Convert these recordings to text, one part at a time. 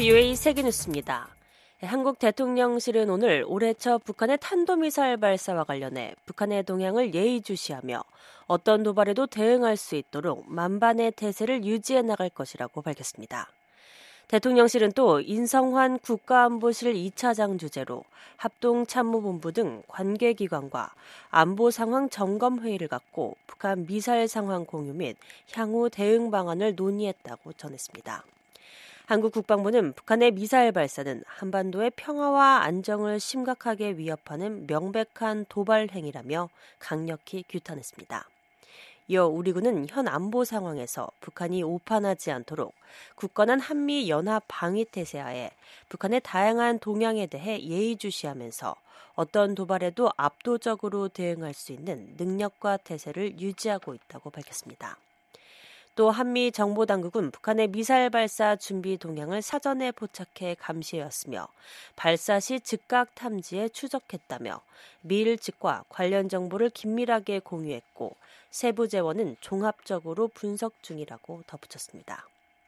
VOA 세계뉴스입니다. 한국 대통령실은 오늘 올해 첫 북한의 탄도미사일 발사와 관련해 북한의 동향을 예의주시하며 어떤 도발에도 대응할 수 있도록 만반의 태세를 유지해 나갈 것이라고 밝혔습니다. 대통령실은 또 인성환 국가안보실 2차장 주재로 합동참모본부 등 관계기관과 안보 상황 점검 회의를 갖고 북한 미사일 상황 공유 및 향후 대응 방안을 논의했다고 전했습니다. 한국 국방부는 북한의 미사일 발사는 한반도의 평화와 안정을 심각하게 위협하는 명백한 도발 행위라며 강력히 규탄했습니다. 이어 우리 군은 현 안보 상황에서 북한이 오판하지 않도록 굳건한 한미 연합 방위 태세하에 북한의 다양한 동향에 대해 예의주시하면서 어떤 도발에도 압도적으로 대응할 수 있는 능력과 태세를 유지하고 있다고 밝혔습니다. 또 한미 정보당국은 북한의 미사일 발사 준비 동향을 사전에 포착해 감시해왔으며 발사 시 즉각 탐지에 추적했다며 미일 측과 관련 정보를 긴밀하게 공유했고 세부 재원은 종합적으로 분석 중이라고 덧붙였습니다.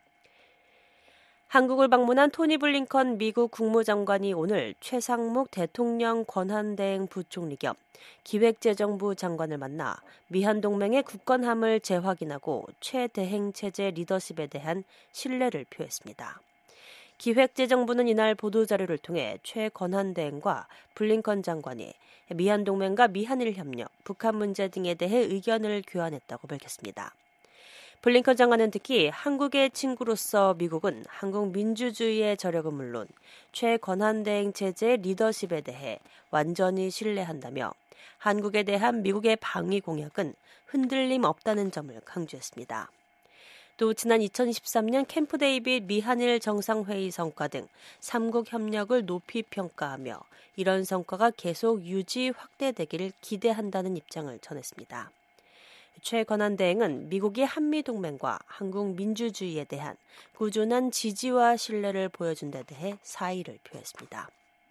한국을 방문한 토니 블링컨 미국 국무장관이 오늘 최상목 대통령 권한대행 부총리 겸 기획재정부 장관을 만나 미한동맹의 굳건함을 재확인하고 최대행체제 리더십에 대한 신뢰를 표했습니다. 기획재정부는 이날 보도자료를 통해 최 권한대행과 블링컨 장관이 미한동맹과 미한일 협력, 북한 문제 등에 대해 의견을 교환했다고 밝혔습니다. 블링컨 장관은 특히 한국의 친구로서 미국은 한국 민주주의의 저력은 물론 최 권한대행 체제의 리더십에 대해 완전히 신뢰한다며 한국에 대한 미국의 방위 공약은 흔들림 없다는 점을 강조했습니다. 또 지난 2013년 캠프 데이빗 미한일 정상회의 성과 등 3국 협력을 높이 평가하며 이런 성과가 계속 유지 확대되기를 기대한다는 입장을 전했습니다. 최 권한대행은 미국이 한미동맹과 한국 민주주의에 대한 꾸준한 지지와 신뢰를 보여준 데 대해 사의를 표했습니다.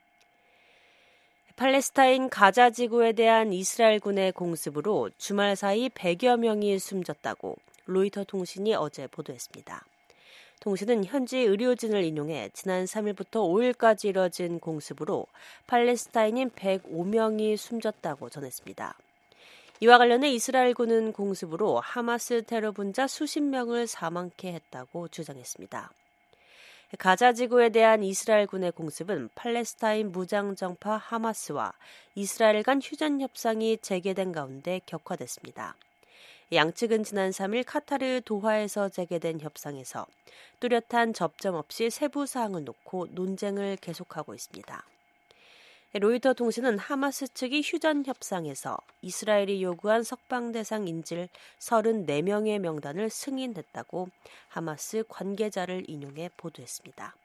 팔레스타인 가자 지구에 대한 이스라엘군의 공습으로 주말 사이 100여 명이 숨졌다고 로이터 통신이 어제 보도했습니다. 통신은 현지 의료진을 인용해 지난 3일부터 5일까지 이뤄진 공습으로 팔레스타인인 105명이 숨졌다고 전했습니다. 이와 관련해 이스라엘군은 공습으로 하마스 테러 분자 수십 명을 사망케 했다고 주장했습니다. 가자 지구에 대한 이스라엘군의 공습은 팔레스타인 무장정파 하마스와 이스라엘 간 휴전 협상이 재개된 가운데 격화됐습니다. 양측은 지난 3일 카타르 도하에서 재개된 협상에서 뚜렷한 접점 없이 세부 사항을 놓고 논쟁을 계속하고 있습니다. 로이터 통신은 하마스 측이 휴전 협상에서 이스라엘이 요구한 석방 대상 인질 34명의 명단을 승인했다고 하마스 관계자를 인용해 보도했습니다.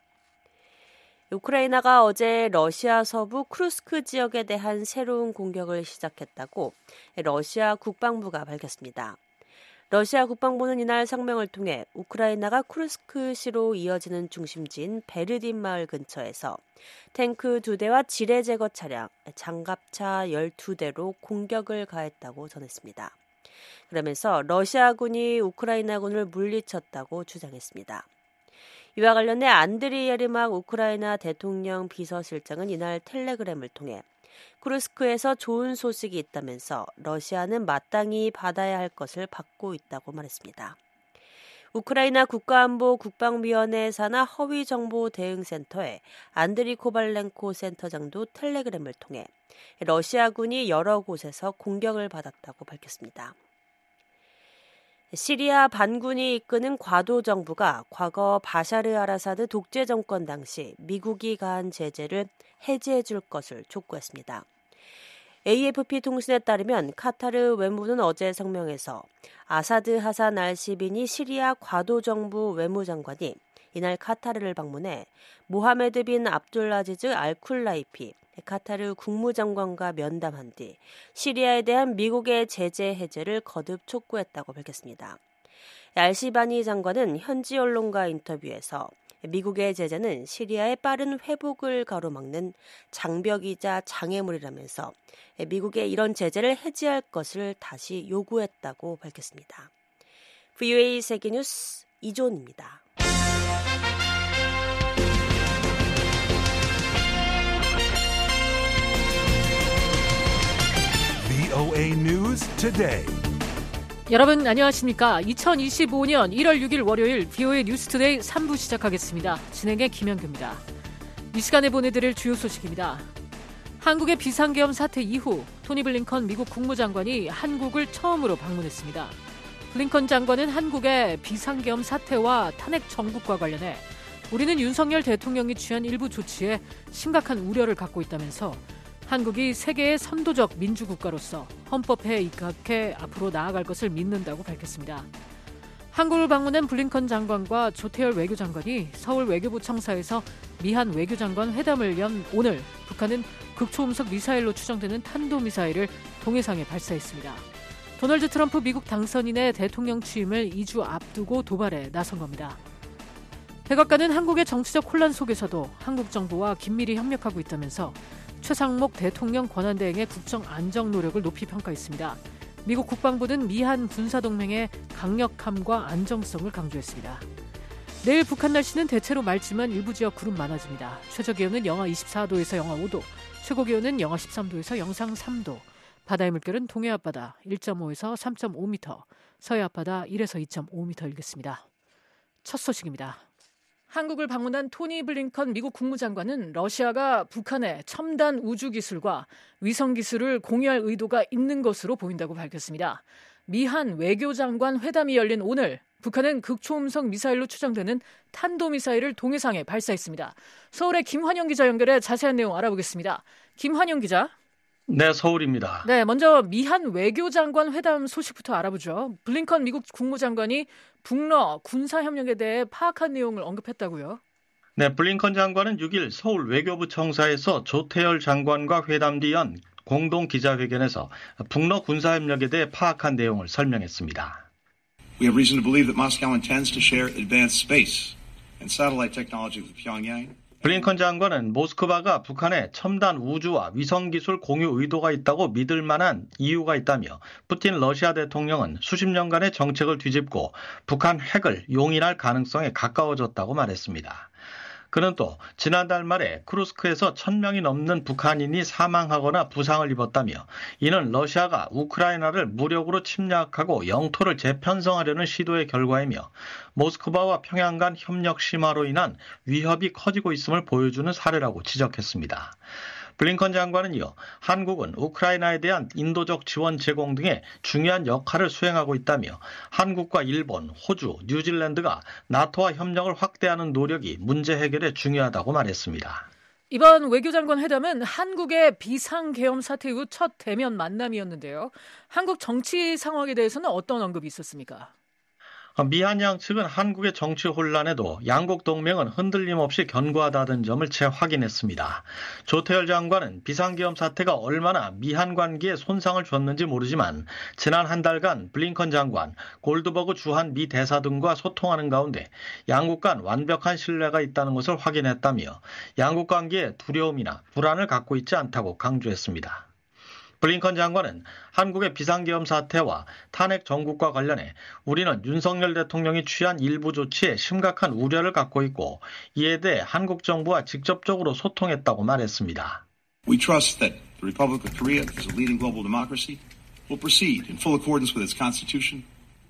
우크라이나가 어제 러시아 서부 쿠르스크 지역에 대한 새로운 공격을 시작했다고 러시아 국방부가 밝혔습니다. 러시아 국방부는 이날 성명을 통해 우크라이나가 쿠르스크시로 이어지는 중심지인 베르딘 마을 근처에서 탱크 2대와 지뢰 제거 차량, 장갑차 12대로 공격을 가했다고 전했습니다. 그러면서 러시아군이 우크라이나군을 물리쳤다고 주장했습니다. 이와 관련해 안드리 예르막 우크라이나 대통령 비서실장은 이날 텔레그램을 통해 쿠르스크에서 좋은 소식이 있다면서 러시아는 마땅히 받아야 할 것을 받고 있다고 말했습니다. 우크라이나 국가안보 국방위원회 산하 허위정보대응센터의 안드리 코발렌코 센터장도 텔레그램을 통해 러시아군이 여러 곳에서 공격을 받았다고 밝혔습니다. 시리아 반군이 이끄는 과도 정부가 과거 바샤르 아라사드 독재 정권 당시 미국이 가한 제재를 해제해 줄 것을 촉구했습니다. AFP 통신에 따르면 카타르 외무부는 어제 성명에서 아사드 하산 알시비니 시리아 과도 정부 외무장관이 이날 카타르를 방문해 모하메드 빈 압둘라지즈 알쿨라이피 카타르 국무장관과 면담한 뒤 시리아에 대한 미국의 제재 해제를 거듭 촉구했다고 밝혔습니다. 알시바니 장관은 현지 언론과 인터뷰에서 미국의 제재는 시리아의 빠른 회복을 가로막는 장벽이자 장애물이라면서 미국의 이런 제재를 해제할 것을 다시 요구했다고 밝혔습니다. VOA 세계뉴스 이존입니다. VOA News Today. 여러분 안녕하십니까? 2025년 1월 6일 월요일 VOA 뉴스 투데이 3부 시작하겠습니다. 진행의 김현규입니다. 이 시간에 보내드릴 주요 소식입니다. 한국의 비상계엄 사태 이후 토니 블링컨 미국 국무장관이 한국을 처음으로 방문했습니다. 블링컨 장관은 한국의 비상계엄 사태와 탄핵 정국과 관련해 우리는 윤석열 대통령이 취한 일부 조치에 심각한 우려를 갖고 있다면서 한국이 세계의 선도적 민주국가로서 헌법에 입각해 앞으로 나아갈 것을 믿는다고 밝혔습니다. 한국을 방문한 블링컨 장관과 조태열 외교장관이 서울 외교부 청사에서 미한 외교장관 회담을 연 오늘 북한은 극초음속 미사일로 추정되는 탄도미사일을 동해상에 발사했습니다. 도널드 트럼프 미국 당선인의 대통령 취임을 2주 앞두고 도발에 나선 겁니다. 백악관은 한국의 정치적 혼란 속에서도 한국 정부와 긴밀히 협력하고 있다면서 최상목 대통령 권한대행의 국정 안정 노력을 높이 평가했습니다. 미국 국방부는 미한 군사동맹의 강력함과 안정성을 강조했습니다. 내일 북한 날씨는 대체로 맑지만 일부 지역 구름 많아집니다. 최저기온은 영하 24도에서 영하 5도, 최고기온은 영하 13도에서 영상 3도, 바다의 물결은 동해 앞바다 1.5에서 3.5m, 서해 앞바다 1에서 2.5m 일겠습니다. 첫 소식입니다. 한국을 방문한 토니 블링컨 미국 국무장관은 러시아가 북한의 첨단 우주기술과 위성기술을 공유할 의도가 있는 것으로 보인다고 밝혔습니다. 미한 외교장관 회담이 열린 오늘 북한은 극초음속 미사일로 추정되는 탄도미사일을 동해상에 발사했습니다. 서울의 김환영 기자 연결해 자세한 내용 알아보겠습니다. 김환영 기자. 네, 서울입니다. 네, 먼저 미한 외교장관 회담 소식부터 알아보죠. 블링컨 미국 국무장관이 북러 군사협력에 대해 파악한 내용을 언급했다고요? 네, 블링컨 장관은 6일 서울 외교부 청사에서 조태열 장관과 회담 뒤 연 공동 기자회견에서 북러 군사협력에 대해 파악한 내용을 설명했습니다. We have reason to believe that Moscow intends to share advanced space and satellite technology with Pyongyang. 블링컨 장관은 모스크바가 북한의 첨단 우주와 위성기술 공유 의도가 있다고 믿을 만한 이유가 있다며 푸틴 러시아 대통령은 수십 년간의 정책을 뒤집고 북한 핵을 용인할 가능성에 가까워졌다고 말했습니다. 그는 또 지난달 말에 쿠르스크에서 1,000명이 넘는 북한인이 사망하거나 부상을 입었다며 이는 러시아가 우크라이나를 무력으로 침략하고 영토를 재편성하려는 시도의 결과이며 모스크바와 평양 간 협력 심화로 인한 위협이 커지고 있음을 보여주는 사례라고 지적했습니다. 블링컨 장관은 이어 한국은 우크라이나에 대한 인도적 지원 제공 등의 중요한 역할을 수행하고 있다며 한국과 일본, 호주, 뉴질랜드가 나토와 협력을 확대하는 노력이 문제 해결에 중요하다고 말했습니다. 이번 외교장관 회담은 한국의 비상계엄 사태 이후 첫 대면 만남이었는데요. 한국 정치 상황에 대해서는 어떤 언급이 있었습니까? 미한 양측은 한국의 정치 혼란에도 양국 동맹은 흔들림 없이 견고하다는 점을 재확인했습니다. 조태열 장관은 비상계엄 사태가 얼마나 미한 관계에 손상을 줬는지 모르지만 지난 한 달간 블링컨 장관, 골드버그 주한 미 대사 등과 소통하는 가운데 양국 간 완벽한 신뢰가 있다는 것을 확인했다며 양국 관계에 두려움이나 불안을 갖고 있지 않다고 강조했습니다. 블링컨 장관은 한국의 비상계엄 사태와 탄핵 정국과 관련해 우리는 윤석열 대통령이 취한 일부 조치에 심각한 우려를 갖고 있고 이에 대해 한국 정부와 직접적으로 소통했다고 말했습니다. We trust that the Republic of Korea, as a leading global democracy, will proceed in full accordance with its constitution.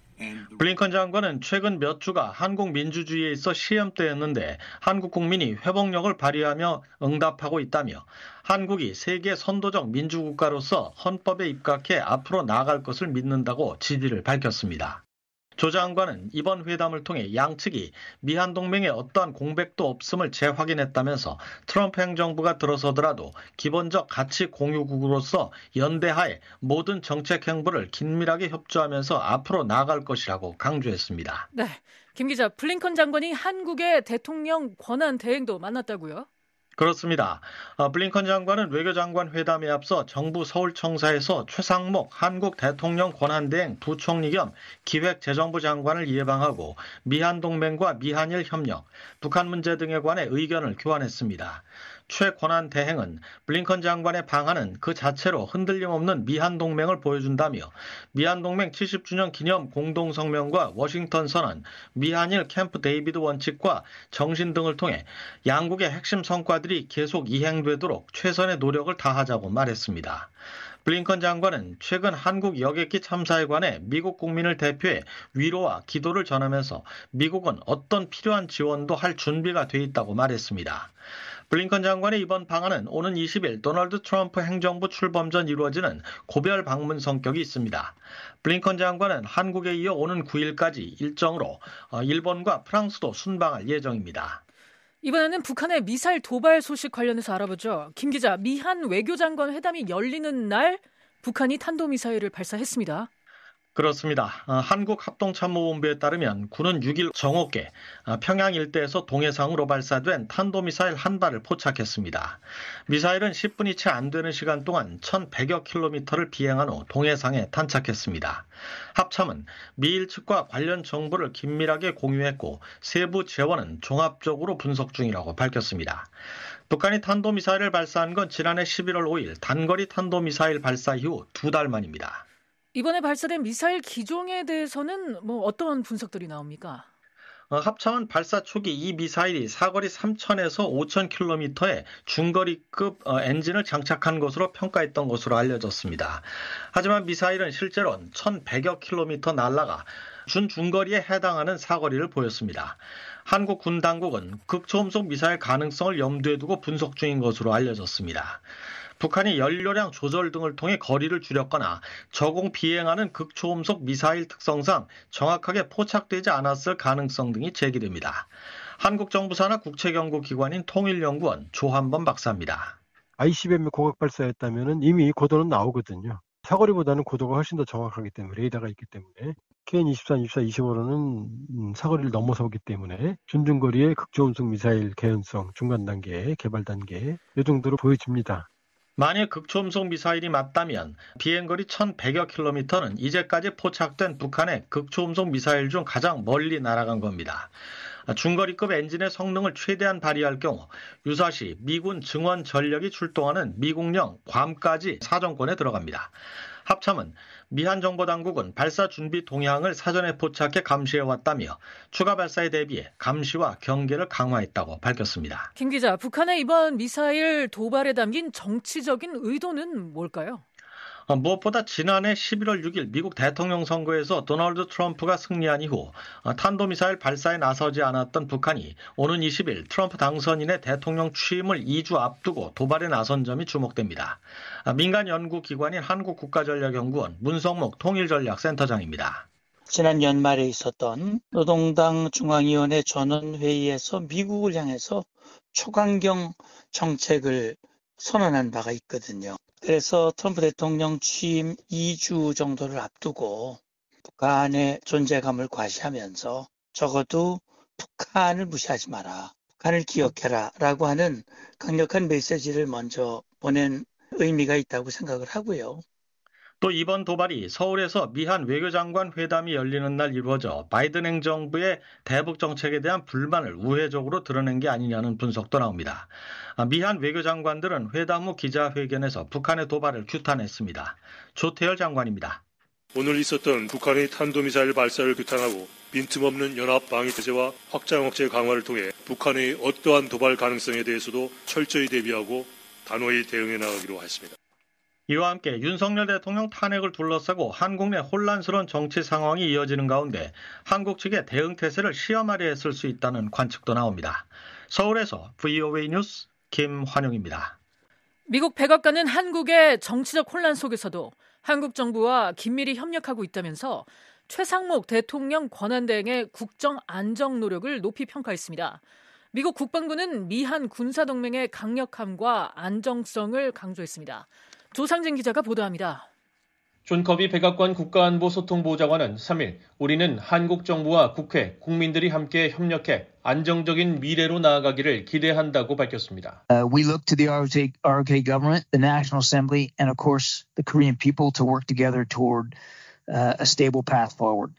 블링컨 장관은 최근 몇 주가 한국 민주주의에 있어 시험대였는데 한국 국민이 회복력을 발휘하며 응답하고 있다며 한국이 세계 선도적 민주국가로서 헌법에 입각해 앞으로 나아갈 것을 믿는다고 지지를 밝혔습니다. 조 장관은 이번 회담을 통해 양측이 미한 동맹에 어떠한 공백도 없음을 재확인했다면서 트럼프 행정부가 들어서더라도 기본적 가치 공유국으로서 연대하에 모든 정책 행보를 긴밀하게 협조하면서 앞으로 나아갈 것이라고 강조했습니다. 네, 김 기자, 블링컨 장관이 한국의 대통령 권한 대행도 만났다고요? 그렇습니다. 블링컨 장관은 외교장관 회담에 앞서 정부 서울청사에서 최상목 한국 대통령 권한대행 부총리 겸 기획재정부 장관을 예방하고 미한 동맹과 미한일 협력, 북한 문제 등에 관해 의견을 교환했습니다. 최 권한대행은 블링컨 장관의 방한은 그 자체로 흔들림 없는 미한 동맹을 보여준다며 미한 동맹 70주년 기념 공동성명과 워싱턴 선언, 미한일 캠프 데이비드 원칙과 정신 등을 통해 양국의 핵심 성과들이 계속 이행되도록 최선의 노력을 다하자고 말했습니다. 블링컨 장관은 최근 한국 여객기 참사에 관해 미국 국민을 대표해 위로와 기도를 전하면서 미국은 어떤 필요한 지원도 할 준비가 돼 있다고 말했습니다. 블링컨 장관의 이번 방한은 오는 20일 도널드 트럼프 행정부 출범 전 이루어지는 고별 방문 성격이 있습니다. 블링컨 장관은 한국에 이어 오는 9일까지 일정으로 일본과 프랑스도 순방할 예정입니다. 이번에는 북한의 미사일 도발 소식 관련해서 알아보죠. 김 기자, 미한 외교장관 회담이 열리는 날 북한이 탄도미사일을 발사했습니다. 그렇습니다. 한국합동참모본부에 따르면 군은 6일 정오께 평양 일대에서 동해상으로 발사된 탄도미사일 한 발을 포착했습니다. 미사일은 10분이 채 안 되는 시간 동안 1,100여 킬로미터를 비행한 후 동해상에 탄착했습니다. 합참은 미일 측과 관련 정보를 긴밀하게 공유했고 세부 재원은 종합적으로 분석 중이라고 밝혔습니다. 북한이 탄도미사일을 발사한 건 지난해 11월 5일 단거리 탄도미사일 발사 이후 2달 만입니다. 이번에 발사된 미사일 기종에 대해서는 어떤 분석들이 나옵니까? 합참은 발사 초기 이 미사일이 사거리 3,000에서 5,000km의 중거리급 엔진을 장착한 것으로 평가했던 것으로 알려졌습니다. 하지만 미사일은 실제로는 1,100여 킬로미터 날아가 준중거리에 해당하는 사거리를 보였습니다. 한국 군 당국은 극초음속 미사일 가능성을 염두에 두고 분석 중인 것으로 알려졌습니다. 북한이 연료량 조절 등을 통해 거리를 줄였거나 저공 비행하는 극초음속 미사일 특성상 정확하게 포착되지 않았을 가능성 등이 제기됩니다. 한국 정부 산하 국책연구기관인 통일연구원 조한범 박사입니다. ICBM의 고각 발사였다면 이미 고도는 나오거든요. 사거리보다는 고도가 훨씬 더 정확하기 때문에 레이더가 있기 때문에 KN-24, 24, 25로는 사거리를 넘어서기 때문에 준중거리의 극초음속 미사일 개연성 중간 단계, 개발 단계 이 정도로 보여집니다. 만약 극초음속 미사일이 맞다면 비행거리 1,100여 킬로미터는 이제까지 포착된 북한의 극초음속 미사일 중 가장 멀리 날아간 겁니다. 중거리급 엔진의 성능을 최대한 발휘할 경우 유사시 미군 증원 전력이 출동하는 미국령 괌까지 사정권에 들어갑니다. 합참은 미한 정보당국은 발사 준비 동향을 사전에 포착해 감시해왔다며 추가 발사에 대비해 감시와 경계를 강화했다고 밝혔습니다. 김 기자, 북한의 이번 미사일 도발에 담긴 정치적인 의도는 뭘까요? 무엇보다 지난해 11월 6일 미국 대통령 선거에서 도널드 트럼프가 승리한 이후 탄도미사일 발사에 나서지 않았던 북한이 오는 20일 트럼프 당선인의 대통령 취임을 2주 앞두고 도발에 나선 점이 주목됩니다. 민간 연구기관인 한국국가전략연구원 문성목 통일전략센터장입니다. 지난 연말에 있었던 노동당 중앙위원회 전원회의에서 미국을 향해서 초강경 정책을 선언한 바가 있거든요. 그래서 트럼프 대통령 취임 2주 정도를 앞두고 북한의 존재감을 과시하면서 적어도 북한을 무시하지 마라, 북한을 기억해라 라고 하는 강력한 메시지를 먼저 보낸 의미가 있다고 생각을 하고요. 또 이번 도발이 서울에서 미한 외교장관 회담이 열리는 날 이루어져 바이든 행정부의 대북 정책에 대한 불만을 우회적으로 드러낸 게 아니냐는 분석도 나옵니다. 미한 외교장관들은 회담 후 기자회견에서 북한의 도발을 규탄했습니다. 조태열 장관입니다. 오늘 있었던 북한의 탄도미사일 발사를 규탄하고 빈틈없는 연합 방위 체제와 확장 억제 강화를 통해 북한의 어떠한 도발 가능성에 대해서도 철저히 대비하고 단호히 대응해 나가기로 했습니다. 이와 함께 윤석열 대통령 탄핵을 둘러싸고 한국 내 혼란스러운 정치 상황이 이어지는 가운데 한국 측의 대응 태세를 시험하려 했을 수 있다는 관측도 나옵니다. 서울에서 VOA 뉴스 김환용입니다. 미국 백악관은 한국의 정치적 혼란 속에서도 한국 정부와 긴밀히 협력하고 있다면서 최상목 대통령 권한대행의 국정 안정 노력을 높이 평가했습니다. 미국 국방부는 미한 군사동맹의 강력함과 안정성을 강조했습니다. 조상진 기자가 보도합니다. 존 커비 백악관 국가안보소통보좌관은 3일 우리는 한국 정부와 국회, 국민들이 함께 협력해 안정적인 미래로 나아가기를 기대한다고 밝혔습니다. We look to the ROK government, the National Assembly, and of course the Korean people to work together toward a stable path forward.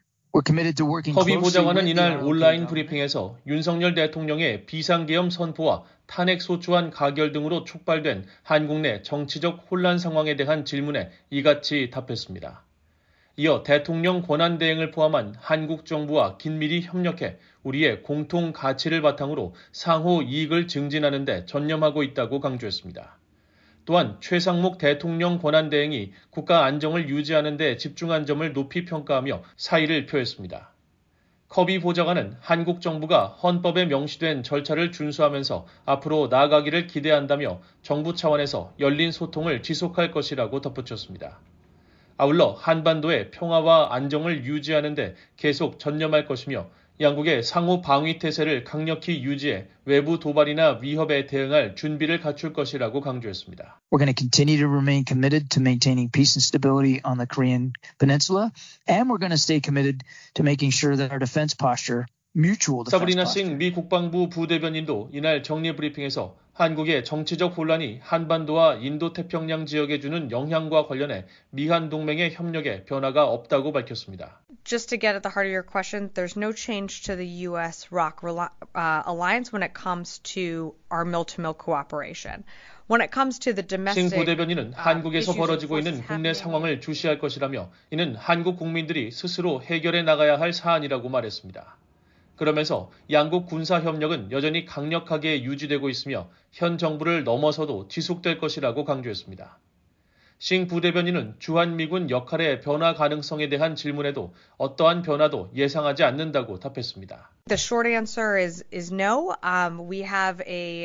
커비 보좌관은 이날 온라인 브리핑에서 윤석열 대통령의 비상계엄 선포와 탄핵 소추안 가결 등으로 촉발된 한국 내 정치적 혼란 상황에 대한 질문에 이같이 답했습니다. 이어 대통령 권한대행을 포함한 한국 정부와 긴밀히 협력해 우리의 공통 가치를 바탕으로 상호 이익을 증진하는 데 전념하고 있다고 강조했습니다. 또한 최상목 대통령 권한대행이 국가 안정을 유지하는 데 집중한 점을 높이 평가하며 사의를 표했습니다. 커비 보좌관은 한국 정부가 헌법에 명시된 절차를 준수하면서 앞으로 나아가기를 기대한다며 정부 차원에서 열린 소통을 지속할 것이라고 덧붙였습니다. 아울러 한반도의 평화와 안정을 유지하는 데 계속 전념할 것이며 양국의 상호 방위 태세를 강력히 유지해 외부 도발이나 위협에 대응할 준비를 갖출 것이라고 강조했습니다. We're going to continue to remain committed to maintaining peace and stability on the Korean Peninsula, and we're going to stay committed to making sure that our defense posture, mutual defense 사브리나 posture. 싱 미 국방부 부대변인도 이날 정례 브리핑에서 한국의 정치적 혼란이 한반도와 인도태평양 지역에 주는 영향과 관련해 미한 동맹의 협력에 변화가 없다고 밝혔습니다. Just to get at the heart of your question, there's no change to the U.S.-ROC alliance when it comes to our mill-to-mill cooperation. When it comes to the domestic, 싱 부대변인은 한국에서 벌어지고 있는 국내 상황을 주시할 것이라며 이는 한국 국민들이 스스로 해결해 나가야 할 사안이라고 말했습니다. 그러면서 양국 군사협력은 여전히 강력하게 유지되고 있으며 현 정부를 넘어서도 지속될 것이라고 강조했습니다. 싱 부대변인은 주한미군 역할의 변화 가능성에 대한 질문에도 어떠한 변화도 예상하지 않는다고 답했습니다. The short answer is no. We have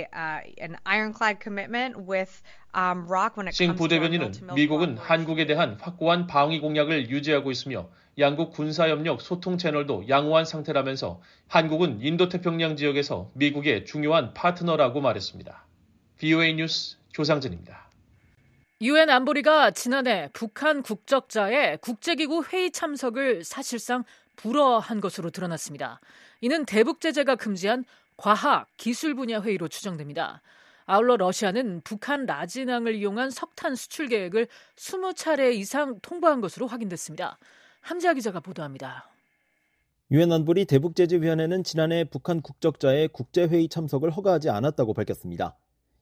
an ironclad commitment with ROC when it 싱 comes to our 부대변인은 mill-to-mill 미국은 cooperation. 한국에 대한 확고한 방위 공약을 유지하고 있으며 양국 군사협력 소통 채널도 양호한 상태라면서 한국은 인도태평양 지역에서 미국의 중요한 파트너라고 말했습니다. VOA 뉴스 조상진입니다. 유엔 안보리가 지난해 북한 국적자의 국제기구 회의 참석을 사실상 불허한 것으로 드러났습니다. 이는 대북 제재가 금지한 과학, 기술 분야 회의로 추정됩니다. 아울러 러시아는 북한 라진항을 이용한 석탄 수출 계획을 20차례 이상 통보한 것으로 확인됐습니다. 함지아 기자가 보도합니다. 유엔 안보리 대북제재위원회는 지난해 북한 국적자의 국제회의 참석을 허가하지 않았다고 밝혔습니다.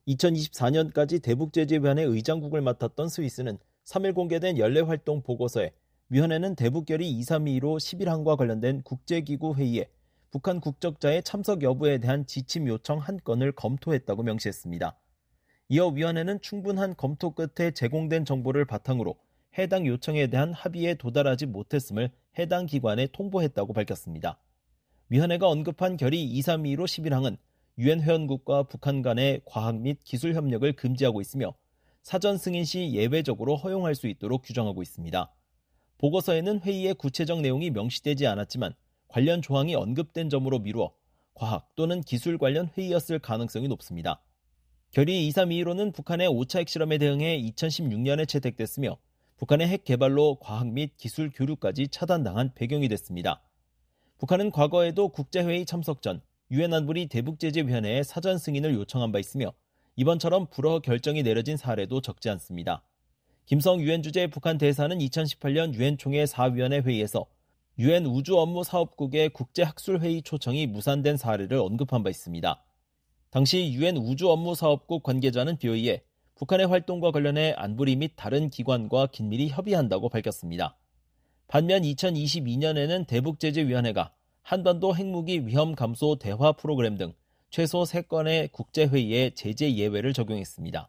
2024년까지 대북제재위원회 의장국을 맡았던 스위스는 3일 공개된 연례활동 보고서에 위원회는 대북결의 2322로 11항과 관련된 국제기구 회의에 북한 국적자의 참석 여부에 대한 지침 요청 한 건을 검토했다고 명시했습니다. 이어 위원회는 충분한 검토 끝에 제공된 정보를 바탕으로 해당 요청에 대한 합의에 도달하지 못했음을 해당 기관에 통보했다고 밝혔습니다. 위원회가 언급한 결의 2322로 11항은 유엔 회원국과 북한 간의 과학 및 기술 협력을 금지하고 있으며 사전 승인 시 예외적으로 허용할 수 있도록 규정하고 있습니다. 보고서에는 회의의 구체적 내용이 명시되지 않았지만 관련 조항이 언급된 점으로 미루어 과학 또는 기술 관련 회의였을 가능성이 높습니다. 결의 2322로는 북한의 5차 핵실험에 대응해 2016년에 채택됐으며 북한의 핵 개발로 과학 및 기술 교류까지 차단당한 배경이 됐습니다. 북한은 과거에도 국제회의 참석 전 유엔 안보리 대북제재위원회에 사전 승인을 요청한 바 있으며 이번처럼 불허 결정이 내려진 사례도 적지 않습니다. 김성 유엔 주재 북한 대사는 2018년 유엔 총회 4위원회 회의에서 유엔 우주업무사업국의 국제학술회의 초청이 무산된 사례를 언급한 바 있습니다. 당시 유엔 우주업무사업국 관계자는 BOE에 북한의 활동과 관련해 안보리 및 다른 기관과 긴밀히 협의한다고 밝혔습니다. 반면 2022년에는 대북제재위원회가 한반도 핵무기 위험 감소 대화 프로그램 등 최소 3건의 국제회의에 제재 예외를 적용했습니다.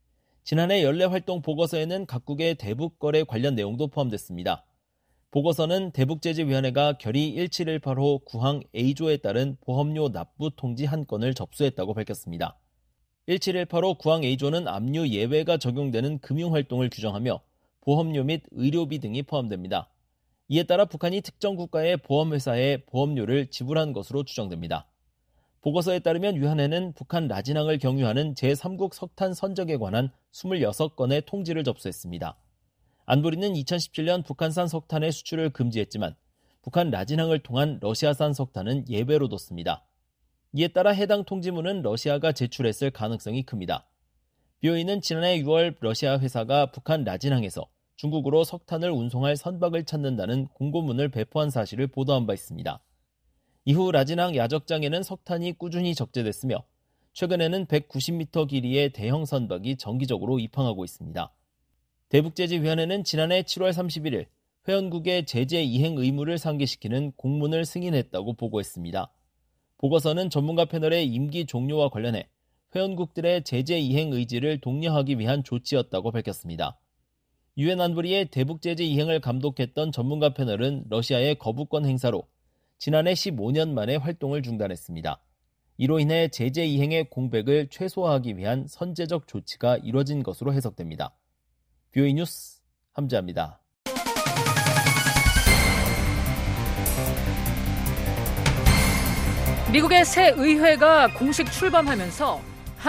지난해 연례활동 보고서에는 각국의 대북거래 관련 내용도 포함됐습니다. 보고서는 대북제재위원회가 결의 1718호 구항 A조에 따른 보험료 납부 통지 한 건을 접수했다고 밝혔습니다. 1718호 구항 A조는 압류 예외가 적용되는 금융활동을 규정하며 보험료 및 의료비 등이 포함됩니다. 이에 따라 북한이 특정 국가의 보험회사에 보험료를 지불한 것으로 추정됩니다. 보고서에 따르면 위원회는 북한 라진항을 경유하는 제3국 석탄 선적에 관한 26건의 통지를 접수했습니다. 안보리는 2017년 북한산 석탄의 수출을 금지했지만 북한 라진항을 통한 러시아산 석탄은 예외로 뒀습니다. 이에 따라 해당 통지문은 러시아가 제출했을 가능성이 큽니다. BOE는 지난해 6월 러시아 회사가 북한 라진항에서 중국으로 석탄을 운송할 선박을 찾는다는 공고문을 배포한 사실을 보도한 바 있습니다. 이후 라진항 야적장에는 석탄이 꾸준히 적재됐으며 최근에는 190m 길이의 대형 선박이 정기적으로 입항하고 있습니다. 대북제재위원회는 지난해 7월 31일 회원국의 제재 이행 의무를 상기시키는 공문을 승인했다고 보고했습니다. 보고서는 전문가 패널의 임기 종료와 관련해 회원국들의 제재 이행 의지를 독려하기 위한 조치였다고 밝혔습니다. 유엔 안보리의 대북 제재 이행을 감독했던 전문가 패널은 러시아의 거부권 행사로 지난해 15년 만에 활동을 중단했습니다. 이로 인해 제재 이행의 공백을 최소화하기 위한 선제적 조치가 이뤄진 것으로 해석됩니다. VOA 뉴스 함재합니다. 미국의 새 의회가 공식 출범하면서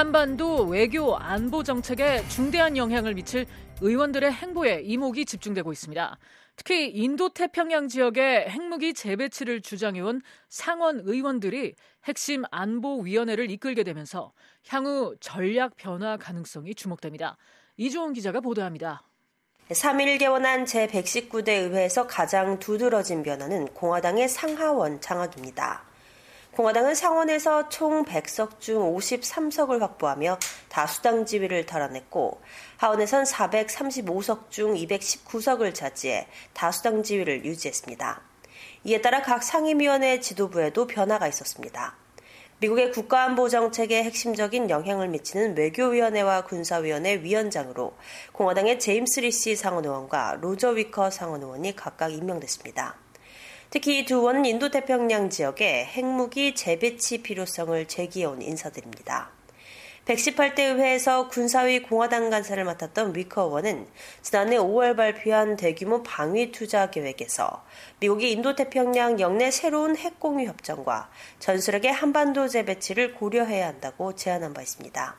한반도 외교 안보 정책에 중대한 영향을 미칠 의원들의 행보에 이목이 집중되고 있습니다. 특히 인도태평양 지역의 핵무기 재배치를 주장해온 상원 의원들이 핵심 안보위원회를 이끌게 되면서 향후 전략 변화 가능성이 주목됩니다. 이주원 기자가 보도합니다. 3일 개원한 제119대 의회에서 가장 두드러진 변화는 공화당의 상하원 장악입니다. 공화당은 상원에서 총 100석 중 53석을 확보하며 다수당 지위를 탈환했고 하원에선 435석 중 219석을 차지해 다수당 지위를 유지했습니다. 이에 따라 각 상임위원회 지도부에도 변화가 있었습니다. 미국의 국가안보 정책에 핵심적인 영향을 미치는 외교위원회와 군사위원회 위원장으로 공화당의 제임스 리시 상원의원과 로저 위커 상원의원이 각각 임명됐습니다. 특히 이 두 의원은 인도태평양 지역의 핵무기 재배치 필요성을 제기해온 인사들입니다. 118대 의회에서 군사위 공화당 간사를 맡았던 위커 의원은 지난해 5월 발표한 대규모 방위 투자 계획에서 미국이 인도태평양 영내 새로운 핵공유 협정과 전술핵의 한반도 재배치를 고려해야 한다고 제안한 바 있습니다.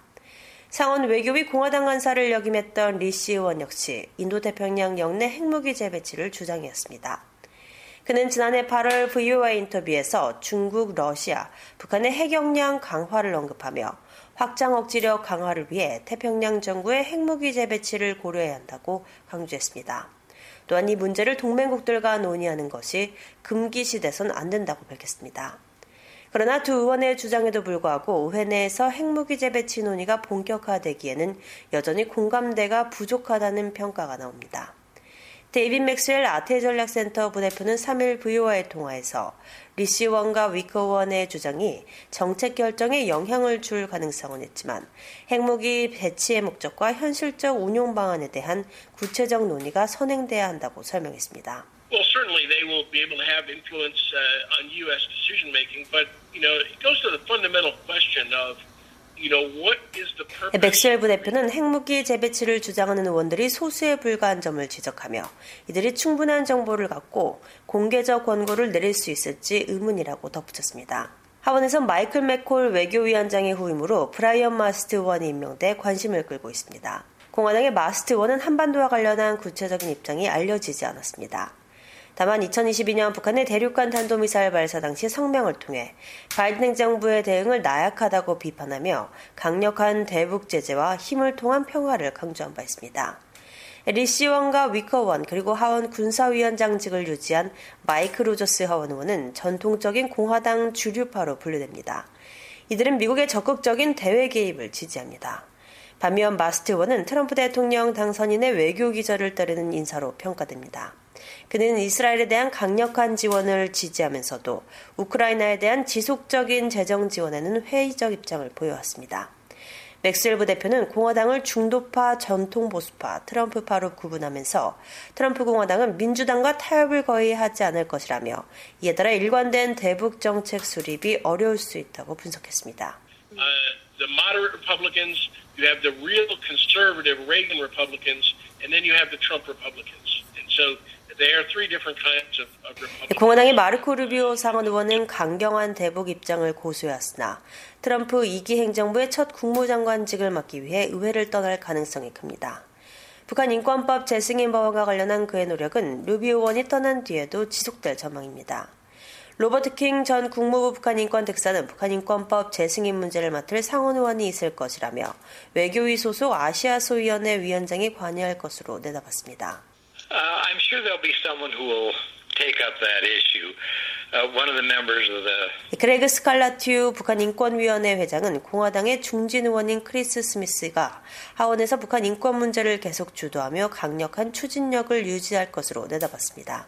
상원 외교위 공화당 간사를 역임했던 리시 의원 역시 인도태평양 영내 핵무기 재배치를 주장했습니다. 그는 지난해 8월 VOA 인터뷰에서 중국, 러시아, 북한의 핵 역량 강화를 언급하며 확장 억지력 강화를 위해 태평양 정부의 핵무기 재배치를 고려해야 한다고 강조했습니다. 또한 이 문제를 동맹국들과 논의하는 것이 금기시돼선 안 된다고 밝혔습니다. 그러나 두 의원의 주장에도 불구하고 의회 내에서 핵무기 재배치 논의가 본격화되기에는 여전히 공감대가 부족하다는 평가가 나옵니다. 데이빗 맥스웰 아태전략센터 부대표는 3일 VOA의 통화에서 리시 의원과 위커 의원의 주장이 정책 결정에 영향을 줄 가능성은 있지만 핵무기 배치의 목적과 현실적 운용 방안에 대한 구체적 논의가 선행돼야 한다고 설명했습니다. Well, certainly they will be able to have influence on U.S. decision making, but it goes to the fundamental question of 맥스웰 부대표는 핵무기 재배치를 주장하는 의원들이 소수에 불과한 점을 지적하며 이들이 충분한 정보를 갖고 공개적 권고를 내릴 수 있을지 의문이라고 덧붙였습니다. 하원에선 마이클 맥콜 외교위원장의 후임으로 브라이언 마스트 의원이 임명돼 관심을 끌고 있습니다. 공화당의 마스트 의원은 한반도와 관련한 구체적인 입장이 알려지지 않았습니다. 다만 2022년 북한의 대륙간 탄도미사일 발사 당시 성명을 통해 바이든 행정부의 대응을 나약하다고 비판하며 강력한 대북 제재와 힘을 통한 평화를 강조한 바 있습니다. 리시 의원과 위커 의원 그리고 하원 군사위원장직을 유지한 마이크 로저스 하원 의원은 전통적인 공화당 주류파로 분류됩니다. 이들은 미국의 적극적인 대외 개입을 지지합니다. 반면 마스트 의원은 트럼프 대통령 당선인의 외교 기절을 따르는 인사로 평가됩니다. 그는 이스라엘에 대한 강력한 지원을 지지하면서도 우크라이나에 대한 지속적인 재정 지원에는 회의적 입장을 보여왔습니다. 맥스웰 부대표는 공화당을 중도파, 전통 보수파, 트럼프파로 구분하면서 트럼프 공화당은 민주당과 타협을 거의 하지 않을 것이라며 이에 따라 일관된 대북 정책 수립이 어려울 수 있다고 분석했습니다. The moderate Republicans, you have the real conservative Reagan Republicans, and then you have the Trump Republicans. And so there are three different kinds of Republicans. 공화당의 마르코 루비오 상원 의원은 강경한 대북 입장을 고수해왔으나 트럼프 2기 행정부의 첫 국무장관직을 맡기 위해 의회를 떠날 가능성이 큽니다. 북한 인권법 재승인 법안과 관련한 그의 노력은 루비오 의원이 떠난 뒤에도 지속될 전망입니다. 로버트 킹 전 국무부 북한 인권 특사는 북한 인권법 재승인 문제를 맡을 상원 의원이 있을 것이라며 외교위 소속 아시아 소위원회 위원장이 관여할 것으로 내다봤습니다. I'm sure there'll be someone who will take up that issue. One of the members of the 그레그 스칼라튜 북한 인권위원회 회장은 공화당의 중진 의원인 크리스 스미스가 하원에서 북한 인권 문제를 계속 주도하며 강력한 추진력을 유지할 것으로 내다봤습니다.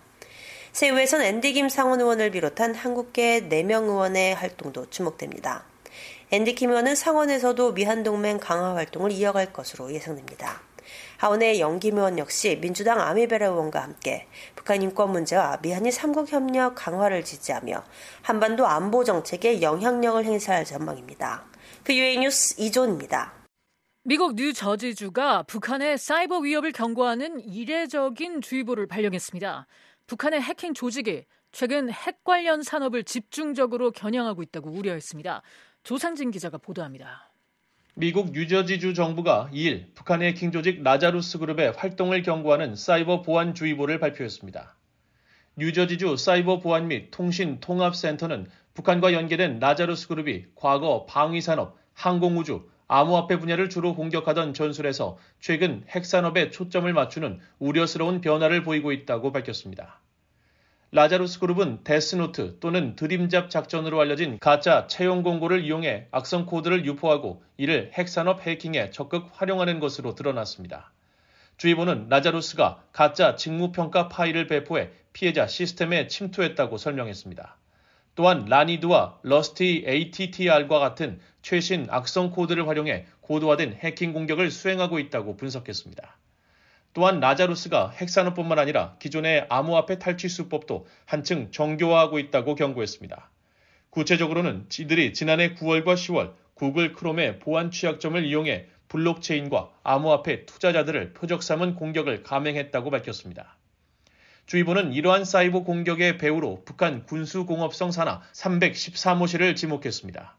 새 의회에선 앤디 김 상원 의원을 비롯한 한국계 4명 의원의 활동도 주목됩니다. 앤디 킴 의원은 상원에서도 미한동맹 강화 활동을 이어갈 것으로 예상됩니다. 하원의 영김 의원 역시 민주당 아미베라 의원과 함께 북한 인권 문제와 미한일 3국 협력 강화를 지지하며 한반도 안보 정책에 영향력을 행사할 전망입니다. VOA 뉴스 이존입니다. 미국 뉴저지주가 북한의 사이버 위협을 경고하는 이례적인 주의보를 발령했습니다. 북한의 해킹 조직이 최근 핵 관련 산업을 집중적으로 겨냥하고 있다고 우려했습니다. 조상진 기자가 보도합니다. 미국 뉴저지주 정부가 2일 북한의 해킹 조직 라자루스 그룹의 활동을 경고하는 사이버 보안 주의보를 발표했습니다. 뉴저지주 사이버 보안 및 통신 통합센터는 북한과 연계된 라자루스 그룹이 과거 방위산업, 항공우주, 암호화폐 분야를 주로 공격하던 전술에서 최근 핵산업에 초점을 맞추는 우려스러운 변화를 보이고 있다고 밝혔습니다. 라자루스 그룹은 데스노트 또는 드림잡 작전으로 알려진 가짜 채용 공고를 이용해 악성 코드를 유포하고 이를 핵산업 해킹에 적극 활용하는 것으로 드러났습니다. 주의보는 라자루스가 가짜 직무평가 파일을 배포해 피해자 시스템에 침투했다고 설명했습니다. 또한 라니드와 러스티 ATTR과 같은 최신 악성 코드를 활용해 고도화된 해킹 공격을 수행하고 있다고 분석했습니다. 또한 라자루스가 핵산업뿐만 아니라 기존의 암호화폐 탈취 수법도 한층 정교화하고 있다고 경고했습니다. 구체적으로는 이들이 지난해 9월과 10월 구글 크롬의 보안 취약점을 이용해 블록체인과 암호화폐 투자자들을 표적 삼은 공격을 감행했다고 밝혔습니다. 주의보는 이러한 사이버 공격의 배후로 북한 군수공업성 산하 313호실을 지목했습니다.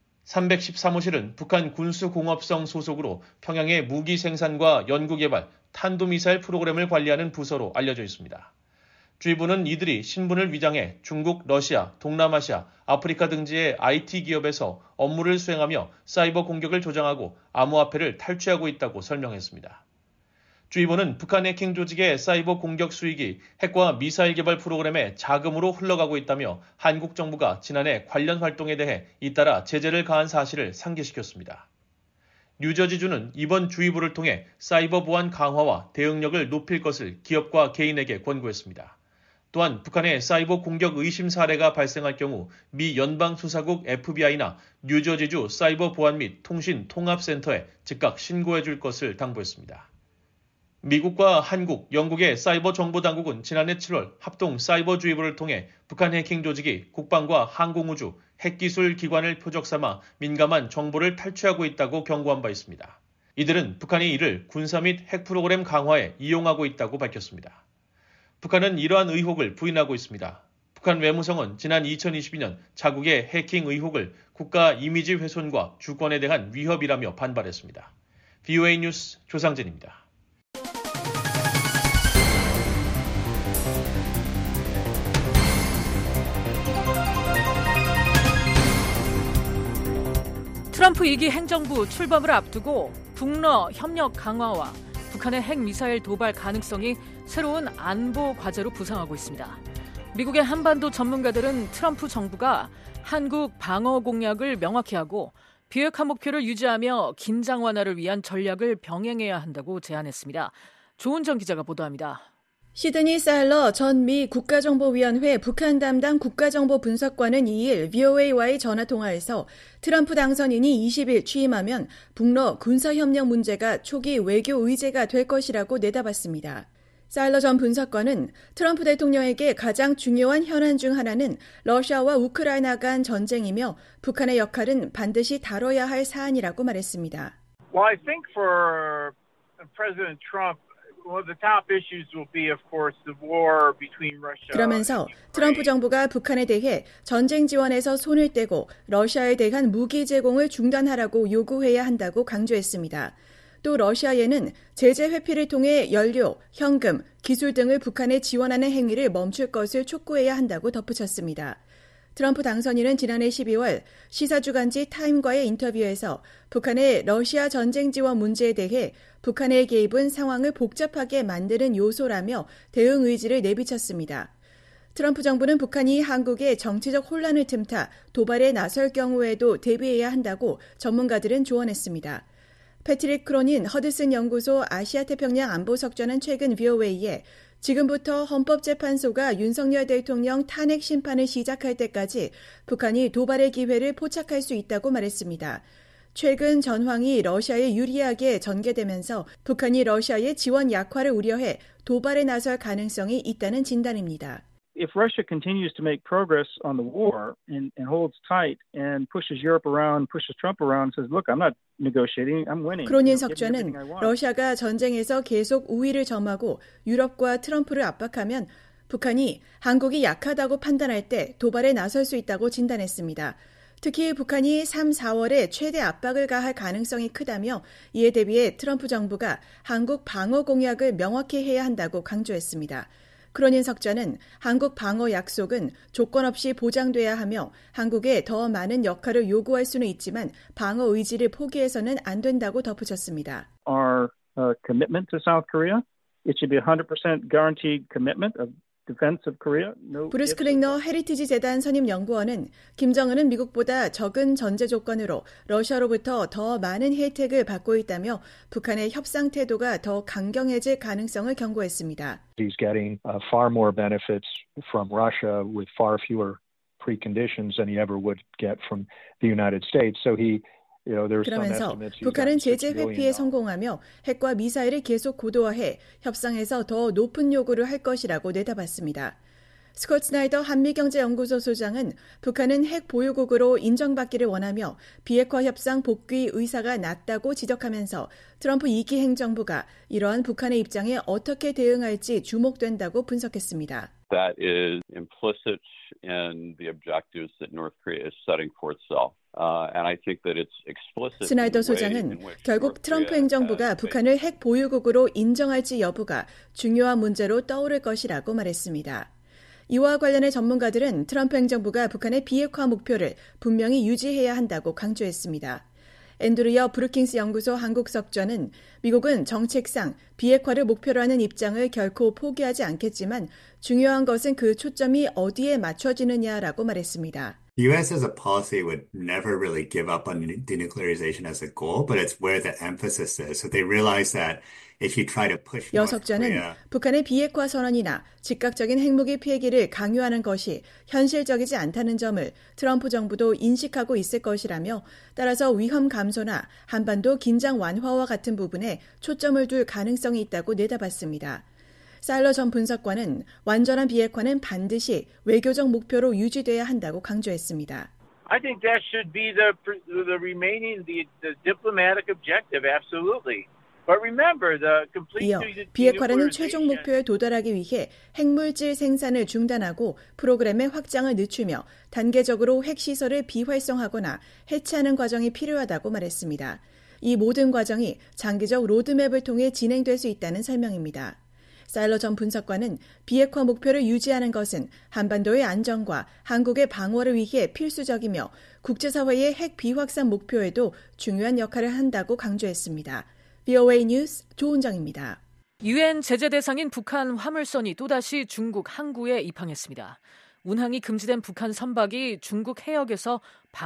313호실은 북한 군수공업성 소속으로 평양의 무기 생산과 연구개발, 탄도미사일 프로그램을 관리하는 부서로 알려져 있습니다. 주의보는 이들이 신분을 위장해 중국, 러시아, 동남아시아, 아프리카 등지의 IT 기업에서 업무를 수행하며 사이버 공격을 조장하고 암호화폐를 탈취하고 있다고 설명했습니다. 주의보는 북한 해킹 조직의 사이버 공격 수익이 핵과 미사일 개발 프로그램에 자금으로 흘러가고 있다며 한국 정부가 지난해 관련 활동에 대해 잇따라 제재를 가한 사실을 상기시켰습니다. 뉴저지주는 이번 주의보를 통해 사이버 보안 강화와 대응력을 높일 것을 기업과 개인에게 권고했습니다. 또한 북한의 사이버 공격 의심 사례가 발생할 경우 미 연방수사국 FBI나 뉴저지주 사이버 보안 및 통신 통합센터에 즉각 신고해 줄 것을 당부했습니다. 미국과 한국, 영국의 사이버 정보 당국은 지난해 7월 합동 사이버 주의보를 통해 북한 해킹 조직이 국방과 항공우주, 핵기술 기관을 표적 삼아 민감한 정보를 탈취하고 있다고 경고한 바 있습니다. 이들은 북한이 이를 군사 및 핵 프로그램 강화에 이용하고 있다고 밝혔습니다. 북한은 이러한 의혹을 부인하고 있습니다. 북한 외무성은 지난 2022년 자국의 해킹 의혹을 국가 이미지 훼손과 주권에 대한 위협이라며 반발했습니다. VOA 뉴스 조상진입니다. 트럼프 2기 행정부 출범을 앞두고 북러 협력 강화와 북한의 핵미사일 도발 가능성이 새로운 안보 과제로 부상하고 있습니다. 미국의 한반도 전문가들은 트럼프 정부가 한국 방어 공약을 명확히 하고 비핵화 목표를 유지하며 긴장 완화를 위한 전략을 병행해야 한다고 제안했습니다. 조은정 기자가 보도합니다. 시드니 사일러 전 미 국가정보위원회 북한 담당 국가정보 분석관은 2일 VOA와의 전화통화에서 트럼프 당선인이 20일 취임하면 북러 군사협력 문제가 초기 외교 의제가 될 것이라고 내다봤습니다. 사일러 전 분석관은 트럼프 대통령에게 가장 중요한 현안 중 하나는 러시아와 우크라이나 간 전쟁이며 북한의 역할은 반드시 다뤄야 할 사안이라고 말했습니다. Well, I think for President Trump, well, the top issues will be, of course, the war between Russia. 그러면서 트럼프 정부가 북한에 대해 전쟁 지원에서 손을 떼고 러시아에 대한 무기 제공을 중단하라고 요구해야 한다고 강조했습니다. 또 러시아에는 제재 회피를 통해 연료, 현금, 기술 등을 북한에 지원하는 행위를 멈출 것을 촉구해야 한다고 덧붙였습니다. 트럼프 당선인은 지난해 12월 시사주간지 타임과의 인터뷰에서 북한의 러시아 전쟁 지원 문제에 대해 북한의 개입은 상황을 복잡하게 만드는 요소라며 대응 의지를 내비쳤습니다. 트럼프 정부는 북한이 한국의 정치적 혼란을 틈타 도발에 나설 경우에도 대비해야 한다고 전문가들은 조언했습니다. 패트릭 크로닌 허드슨 연구소 아시아태평양 안보석좌는 최근 VOA에 지금부터 헌법재판소가 윤석열 대통령 탄핵 심판을 시작할 때까지 북한이 도발의 기회를 포착할 수 있다고 말했습니다. 최근 전황이 러시아에 유리하게 전개되면서 북한이 러시아의 지원 약화를 우려해 도발에 나설 가능성이 있다는 진단입니다. If Russia continues to make progress on the war and holds tight and pushes Europe around, pushes Trump around, says, "Look, I'm not negotiating, I'm winning." 크로닌 석좌는 러시아가 전쟁에서 계속 우위를 점하고 유럽과 트럼프를 압박하면 북한이 한국이 약하다고 판단할 때 도발에 나설 수 있다고 진단했습니다. 특히 북한이 3, 4월에 최대 압박을 가할 가능성이 크다며 이에 대비해 트럼프 정부가 한국 방어 공약을 명확히 해야 한다고 강조했습니다. 크로닌 석좌는 한국 방어 약속은 조건 없이 보장돼야 하며 한국에 더 많은 역할을 요구할 수는 있지만 방어 의지를 포기해서는 안 된다고 덧붙였습니다. Our commitment to South Korea, it should be 100% guaranteed commitment of defense of Korea. 브루스 클링너 헤리티지 재단 선임 연구원은 김정은은 미국보다 적은 전제 조건으로 러시아로부터 더 많은 혜택을 받고 있다며 북한의 협상 태도가 더 강경해질 가능성을 경고했습니다. He's getting far more benefits from Russia with far fewer preconditions than he ever would get from the United States. So 그러면서 북한은 제재 회피에 성공하며 핵과 미사일을 계속 고도화해 협상에서 더 높은 요구를 할 것이라고 내다봤습니다. 스콧 스나이더 한미경제연구소 소장은 북한은 핵 보유국으로 인정받기를 원하며 비핵화 협상 복귀 의사가 낮다고 지적하면서 트럼프 2기 행정부가 이러한 북한의 입장에 어떻게 대응할지 주목된다고 분석했습니다. That is implicit in the objectives that North Korea is setting for itself. 스나이더 소장은 결국 트럼프 행정부가 북한을 핵 보유국으로 인정할지 여부가 중요한 문제로 떠오를 것이라고 말했습니다. 이와 관련해 전문가들은 트럼프 행정부가 북한의 비핵화 목표를 분명히 유지해야 한다고 강조했습니다. 앤드루여 브루킹스 연구소 한국석좌는 미국은 정책상 비핵화를 목표로 하는 입장을 결코 포기하지 않겠지만 중요한 것은 그 초점이 어디에 맞춰지느냐라고 말했습니다. The U.S. as a policy would never really give up on denuclearization as a goal, but it's where the emphasis is. So they realize that if you try to push North Korea, 여석좌는 북한의 비핵화 선언이나 즉각적인 핵무기 폐기를 강요하는 것이 현실적이지 않다는 점을 트럼프 정부도 인식하고 있을 것이라며 따라서 위험 감소나 한반도 긴장 완화와 같은 부분에 초점을 둘 가능성이 있다고 내다봤습니다. 사일러 전 분석관은 완전한 비핵화는 반드시 외교적 목표로 유지돼야 한다고 강조했습니다. I think that should be the remaining the diplomatic objective, absolutely. But remember, the complete 이어 비핵화라는 최종 목표에 도달하기 위해 핵물질 생산을 중단하고 프로그램의 확장을 늦추며 단계적으로 핵시설을 비활성화하거나 해체하는 과정이 필요하다고 말했습니다. 이 모든 과정이 장기적 로드맵을 통해 진행될 수 있다는 설명입니다. 사일러 전 분석관은 비핵화 목표를 유지하는 것은 한반도의 안정과 한국의 방어를 위해 필수적이며 국제사회의 핵 비확산 목표에도 중요한 역할을 한다고 강조했습니다. VOA 뉴스 조은정입니다. 유엔 제재 대상인 북한 화물선이 또다시 중국 항구에 입항했습니다. 운항이 금지된 북한 선박이 중국 해역에서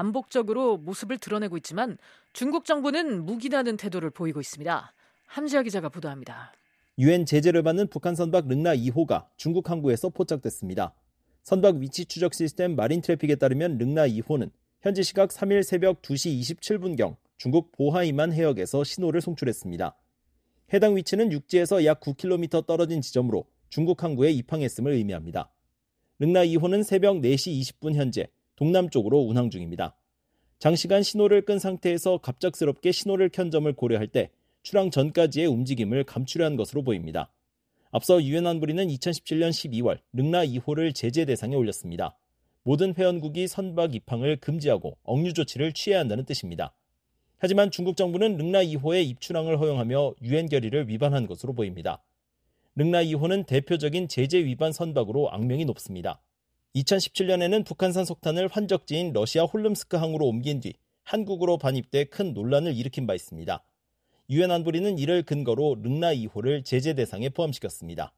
반복적으로 모습을 드러내고 있지만 중국 정부는 묵인하는 태도를 보이고 있습니다. 함지아 기자가 보도합니다. 유엔 제재를 받는 북한 선박 릉나 2호가 중국 항구에서 포착됐습니다. 선박 위치 추적 시스템 마린 트래픽에 따르면 릉나 2호는 현지 시각 3일 새벽 2시 27분경 중국 보하이만 해역에서 신호를 송출했습니다. 해당 위치는 육지에서 약 9km 떨어진 지점으로 중국 항구에 입항했음을 의미합니다. 릉나 2호는 새벽 4시 20분 현재 동남쪽으로 운항 중입니다. 장시간 신호를 끈 상태에서 갑작스럽게 신호를 켠 점을 고려할 때 출항 전까지의 움직임을 감추려한 것으로 보입니다. 앞서 유엔 안보리는 2017년 12월 릉나 2호를 제재 대상에 올렸습니다. 모든 회원국이 선박 입항을 금지하고 억류 조치를 취해야 한다는 뜻입니다. 하지만 중국 정부는 릉나 2호의 입출항을 허용하며 유엔 결의를 위반한 것으로 보입니다. 릉나 2호는 대표적인 제재 위반 선박으로 악명이 높습니다. 2017년에는 북한산 석탄을 환적지인 러시아 홀름스크 항으로 옮긴 뒤 한국으로 반입돼 큰 논란을 일으킨 바 있습니다. 유엔 안보리는 이를 근거로 릉나 2호를 제재 대상에 포함시켰습니다.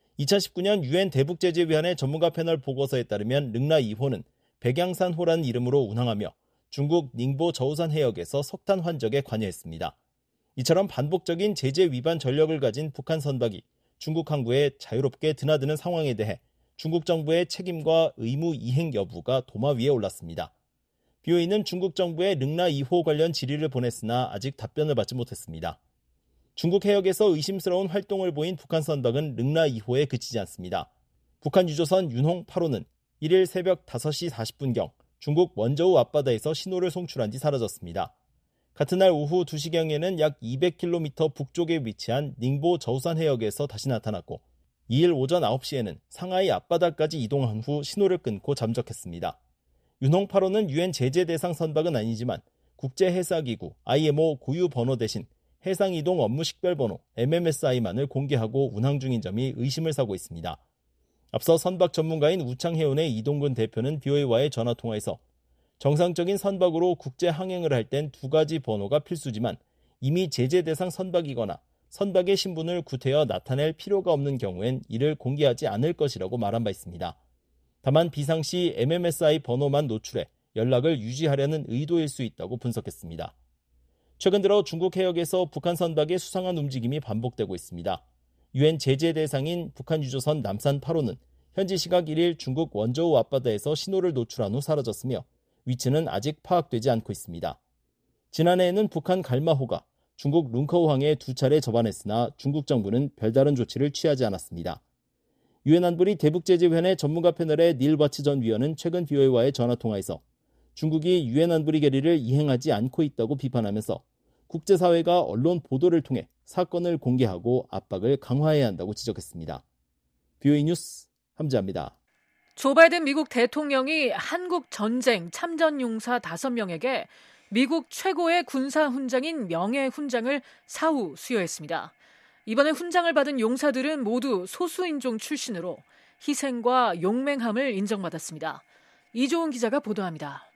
2019년 유엔 대북제재위원회 전문가 패널 보고서에 따르면 릉나 2호는 백양산호라는 이름으로 운항하며 중국 닝보 저우산 해역에서 석탄 환적에 관여했습니다. 이처럼 반복적인 제재 위반 전력을 가진 북한 선박이 중국 항구에 자유롭게 드나드는 상황에 대해 중국 정부의 책임과 의무 이행 여부가 도마 위에 올랐습니다. BOA는 중국 정부에 릉나 2호 관련 질의를 보냈으나 아직 답변을 받지 못했습니다. 중국 해역에서 의심스러운 활동을 보인 북한 선박은 릉나 2호에 그치지 않습니다. 북한 유조선 윤홍 8호는 1일 새벽 5시 40분경 중국 원저우 앞바다에서 신호를 송출한 뒤 사라졌습니다. 같은 날 오후 2시경에는 약 200km 북쪽에 위치한 닝보 저우산 해역에서 다시 나타났고 2일 오전 9시에는 상하이 앞바다까지 이동한 후 신호를 끊고 잠적했습니다. 윤홍 8호는 유엔 제재 대상 선박은 아니지만 국제해사기구 IMO 고유 번호 대신 해상이동 업무 식별번호 MMSI만을 공개하고 운항 중인 점이 의심을 사고 있습니다. 앞서 선박 전문가인 우창해운의 이동근 대표는 BOA와의 전화통화에서 정상적인 선박으로 국제 항행을 할 땐 2가지 번호가 필수지만 이미 제재 대상 선박이거나 선박의 신분을 구태여 나타낼 필요가 없는 경우엔 이를 공개하지 않을 것이라고 말한 바 있습니다. 다만 비상시 MMSI 번호만 노출해 연락을 유지하려는 의도일 수 있다고 분석했습니다. 최근 들어 중국 해역에서 북한 선박의 수상한 움직임이 반복되고 있습니다. 유엔 제재 대상인 북한 유조선 남산 8호는 현지 시각 1일 중국 원저우 앞바다에서 신호를 노출한 후 사라졌으며 위치는 아직 파악되지 않고 있습니다. 지난해에는 북한 갈마호가 중국 룽커우항에 2차례 접안했으나 중국 정부는 별다른 조치를 취하지 않았습니다. 유엔 안보리 대북제재위원회 전문가 패널의 닐 바츠 전 위원은 최근 BOA와의 전화통화에서 중국이 유엔 안보리 결의를 이행하지 않고 있다고 비판하면서 국제사회가 언론 보도를 통해 사건을 공개하고 압박을 강화해야 한다고 지적했습니다. BOA 뉴스 함지아입니다. 조 바이든 미국 대통령이 한국 전쟁 참전용사 5명에게 미국 최고의 군사 훈장인 명예훈장을 사후 수여했습니다. 이번에 훈장을 받은 용사들은 모두 소수인종 출신으로 희생과 용맹함을 인정받았습니다. 이조은 기자가 보도합니다.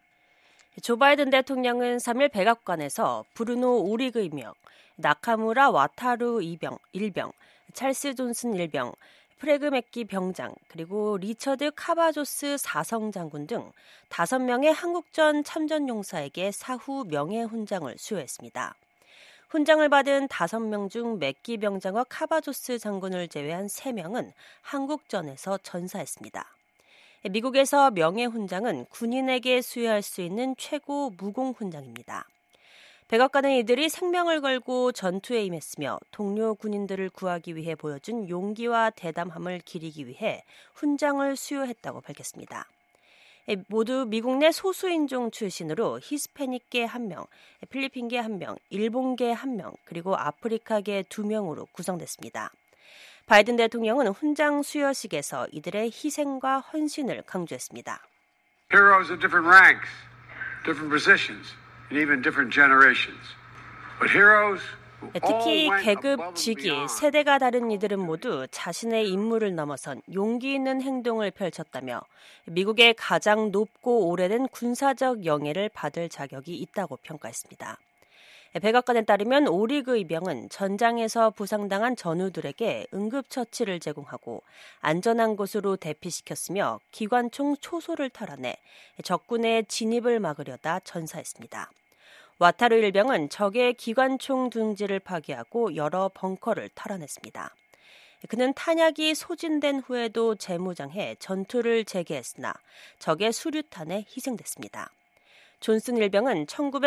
조 바이든 대통령은 3일 백악관에서 브루노 오리그 일병, 나카무라 와타루 일병, 찰스 존슨 일병, 프레그 맥기 병장, 그리고 리처드 카바조스 4성 장군 등 5명의 한국전 참전용사에게 사후 명예훈장을 수여했습니다. 훈장을 받은 5명 중 맥기 병장과 카바조스 장군을 제외한 3명은 한국전에서 전사했습니다. 미국에서 명예훈장은 군인에게 수여할 수 있는 최고 무공훈장입니다. 백악관은 이들이 생명을 걸고 전투에 임했으며 동료 군인들을 구하기 위해 보여준 용기와 대담함을 기리기 위해 훈장을 수여했다고 밝혔습니다. 모두 미국 내 소수인종 출신으로 히스패닉계 1명, 필리핀계 1명, 일본계 1명, 그리고 아프리카계 2명으로 구성됐습니다. 바이든 대통령은 훈장 수여식에서 이들의 희생과 헌신을 강조했습니다. Heroes of different ranks, different positions, and even different generations. But heroes 특히 계급, 직위, 세대가 다른 이들은 모두 자신의 임무를 넘어선 용기 있는 행동을 펼쳤다며 미국의 가장 높고 오래된 군사적 영예를 받을 자격이 있다고 평가했습니다. 백악관에 따르면 오리그 이병은 전장에서 부상당한 전우들에게 응급처치를 제공하고 안전한 곳으로 대피시켰으며 기관총 초소를 털어내 적군의 진입을 막으려다 전사했습니다. 와타루 일병은 적의 기관총 둥지를 파괴하고 여러 벙커를 털어냈습니다. 그는 탄약이 소진된 후에도 재무장해 전투를 재개했으나 적의 수류탄에 희생됐습니다. 존슨 일병은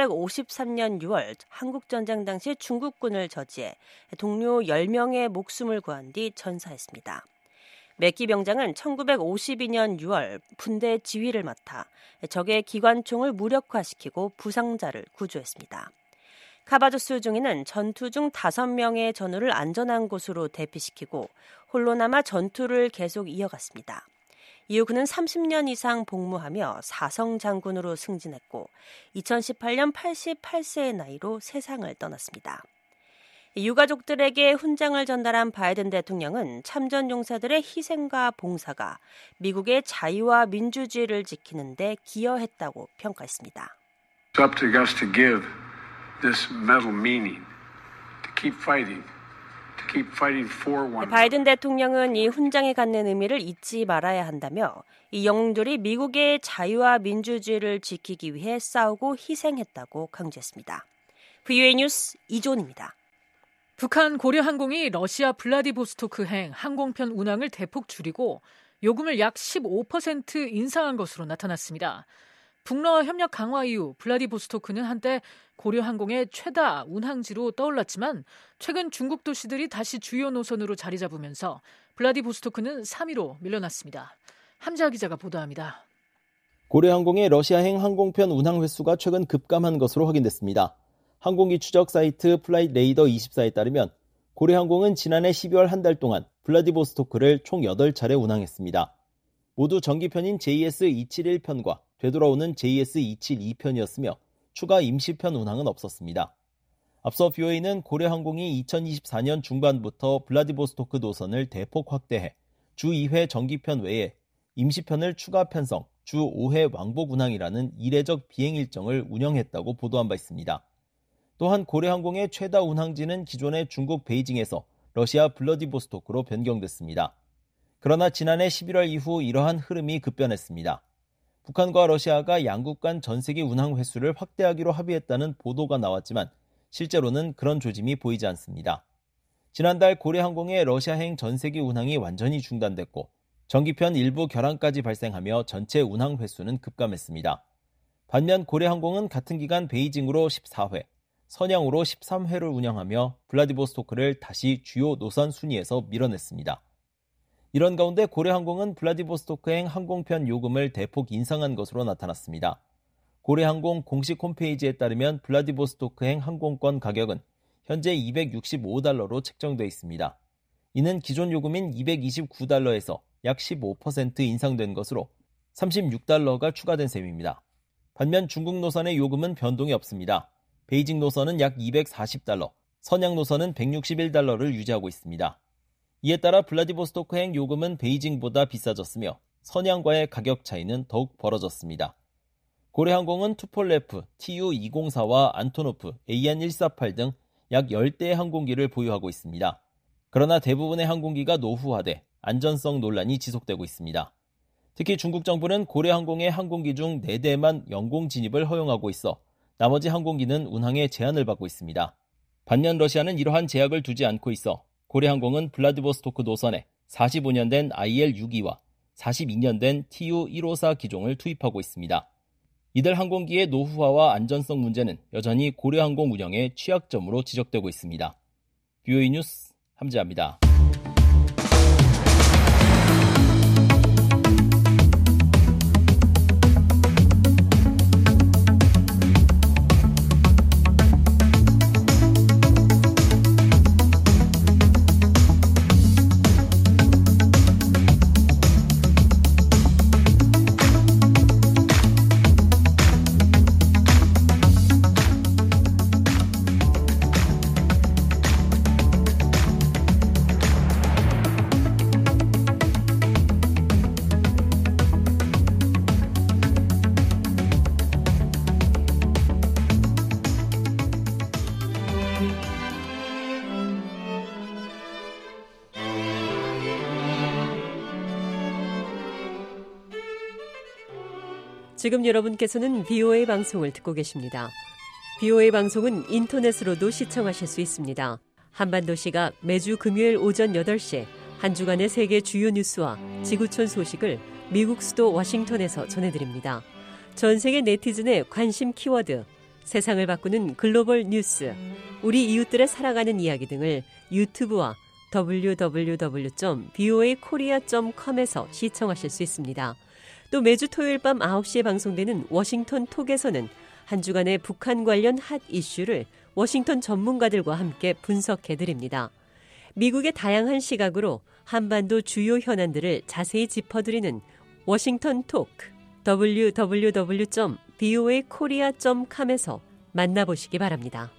1953년 6월 한국전쟁 당시 중국군을 저지해 동료 10명의 목숨을 구한 뒤 전사했습니다. 맥기 병장은 1952년 6월 분대 지휘를 맡아 적의 기관총을 무력화시키고 부상자를 구조했습니다. 카바조스 중위는 전투 중 5명의 전우를 안전한 곳으로 대피시키고 홀로 남아 전투를 계속 이어갔습니다. 이후 그는 30년 이상 복무하며 4성 장군으로 승진했고 2018년 88세의 나이로 세상을 떠났습니다. 유가족들에게 훈장을 전달한 바이든 대통령은 참전 용사들의 희생과 봉사가 미국의 자유와 민주주의를 지키는 데 기여했다고 평가했습니다. It's up to us to give this medal meaning, to keep fighting. 바이든 대통령은 이 훈장이 갖는 의미를 잊지 말아야 한다며 이 영웅들이 미국의 자유와 민주주의를 지키기 위해 싸우고 희생했다고 강조했습니다. VOA 뉴스 이존입니다. 북한 고려항공이 러시아 블라디보스토크행 항공편 운항을 대폭 줄이고 요금을 약 15% 인상한 것으로 나타났습니다. 북러 협력 강화 이후 블라디보스토크는 한때 고려항공의 최다 운항지로 떠올랐지만 최근 중국 도시들이 다시 주요 노선으로 자리 잡으면서 블라디보스토크는 3위로 밀려났습니다. 함자 기자가 보도합니다. 고려항공의 러시아행 항공편 운항 횟수가 최근 급감한 것으로 확인됐습니다. 항공기 추적 사이트 플라이트레이더24에 따르면 고려항공은 지난해 12월 한 달 동안 블라디보스토크를 총 8차례 운항했습니다. 모두 정기편인 JS271편과 되돌아오는 JS272편이었으며 추가 임시편 운항은 없었습니다. 앞서 BOA는 고려항공이 2024년 중반부터 블라디보스토크 노선을 대폭 확대해 주 2회 정기편 외에 임시편을 추가 편성, 주 5회 왕복 운항이라는 이례적 비행 일정을 운영했다고 보도한 바 있습니다. 또한 고려항공의 최다 운항지는 기존의 중국 베이징에서 러시아 블라디보스토크로 변경됐습니다. 그러나 지난해 11월 이후 이러한 흐름이 급변했습니다. 북한과 러시아가 양국 간 전세기 운항 횟수를 확대하기로 합의했다는 보도가 나왔지만 실제로는 그런 조짐이 보이지 않습니다. 지난달 고려항공의 러시아행 전세기 운항이 완전히 중단됐고 정기편 일부 결항까지 발생하며 전체 운항 횟수는 급감했습니다. 반면 고려항공은 같은 기간 베이징으로 14회, 선양으로 13회를 운영하며 블라디보스토크를 다시 주요 노선 순위에서 밀어냈습니다. 이런 가운데 고려항공은 블라디보스토크행 항공편 요금을 대폭 인상한 것으로 나타났습니다. 고려항공 공식 홈페이지에 따르면 블라디보스토크행 항공권 가격은 현재 $265로 책정돼 있습니다. 이는 기존 요금인 $229에서 약 15% 인상된 것으로 $36가 추가된 셈입니다. 반면 중국 노선의 요금은 변동이 없습니다. 베이징 노선은 약 $240, 선양 노선은 $161를 유지하고 있습니다. 이에 따라 블라디보스토크행 요금은 베이징보다 비싸졌으며 선양과의 가격 차이는 더욱 벌어졌습니다. 고려항공은 투폴레프, TU-204와 안토노프, AN-148 등 약 10대의 항공기를 보유하고 있습니다. 그러나 대부분의 항공기가 노후화돼 안전성 논란이 지속되고 있습니다. 특히 중국 정부는 고려항공의 항공기 중 4대만 영공 진입을 허용하고 있어 나머지 항공기는 운항에 제한을 받고 있습니다. 반면 러시아는 이러한 제약을 두지 않고 있어 고려항공은 블라디보스토크 노선에 45년 된 IL-62와 42년 된 TU-154 기종을 투입하고 있습니다. 이들 항공기의 노후화와 안전성 문제는 여전히 고려항공 운영의 취약점으로 지적되고 있습니다. BOA 뉴스 함지아입니다. 지금 여러분께서는 BOA 방송을 듣고 계십니다. BOA 방송은 인터넷으로도 시청하실 수 있습니다. 한반도 시각 매주 금요일 오전 8시 한 주간의 세계 주요 뉴스와 지구촌 소식을 미국 수도 워싱턴에서 전해드립니다. 전 세계 네티즌의 관심 키워드, 세상을 바꾸는 글로벌 뉴스, 우리 이웃들의 살아가는 이야기 등을 유튜브와 www.voakorea.com에서 시청하실 수 있습니다. 또 매주 토요일 밤 9시에 방송되는 워싱턴 톡에서는 한 주간의 북한 관련 핫 이슈를 워싱턴 전문가들과 함께 분석해드립니다. 미국의 다양한 시각으로 한반도 주요 현안들을 자세히 짚어드리는 워싱턴 톡, www.voakorea.com에서 만나보시기 바랍니다.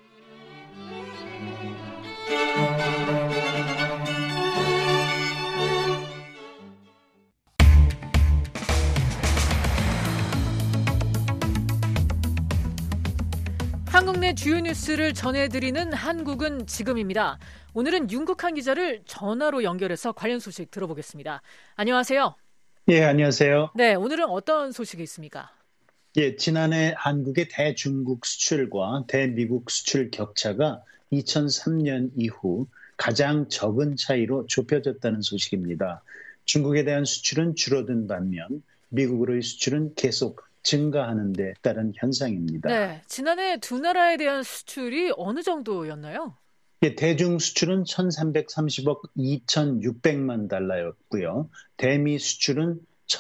한국 내 주요 뉴스를 전해드리는 한국은 지금입니다. 오늘은 윤국한 기자를 전화로 연결해서 관련 소식 들어보겠습니다. 안녕하세요. 예, 안녕하세요. 네, 오늘은 어떤 소식이 있습니까? 예, 지난해 한국의 대중국 수출과 대미국 수출 격차가 2003년 이후 가장 적은 차이로 좁혀졌다는 소식입니다. 중국에 대한 수출은 줄어든 반면 미국으로의 수출은 계속 증가하는 데 따른 현상입니다. 네, 지난해 두 나라에 대한 수출이 어느 정도였나요? 대중 수출은 1,330억 2,600만 달러였고요. 대미 수출은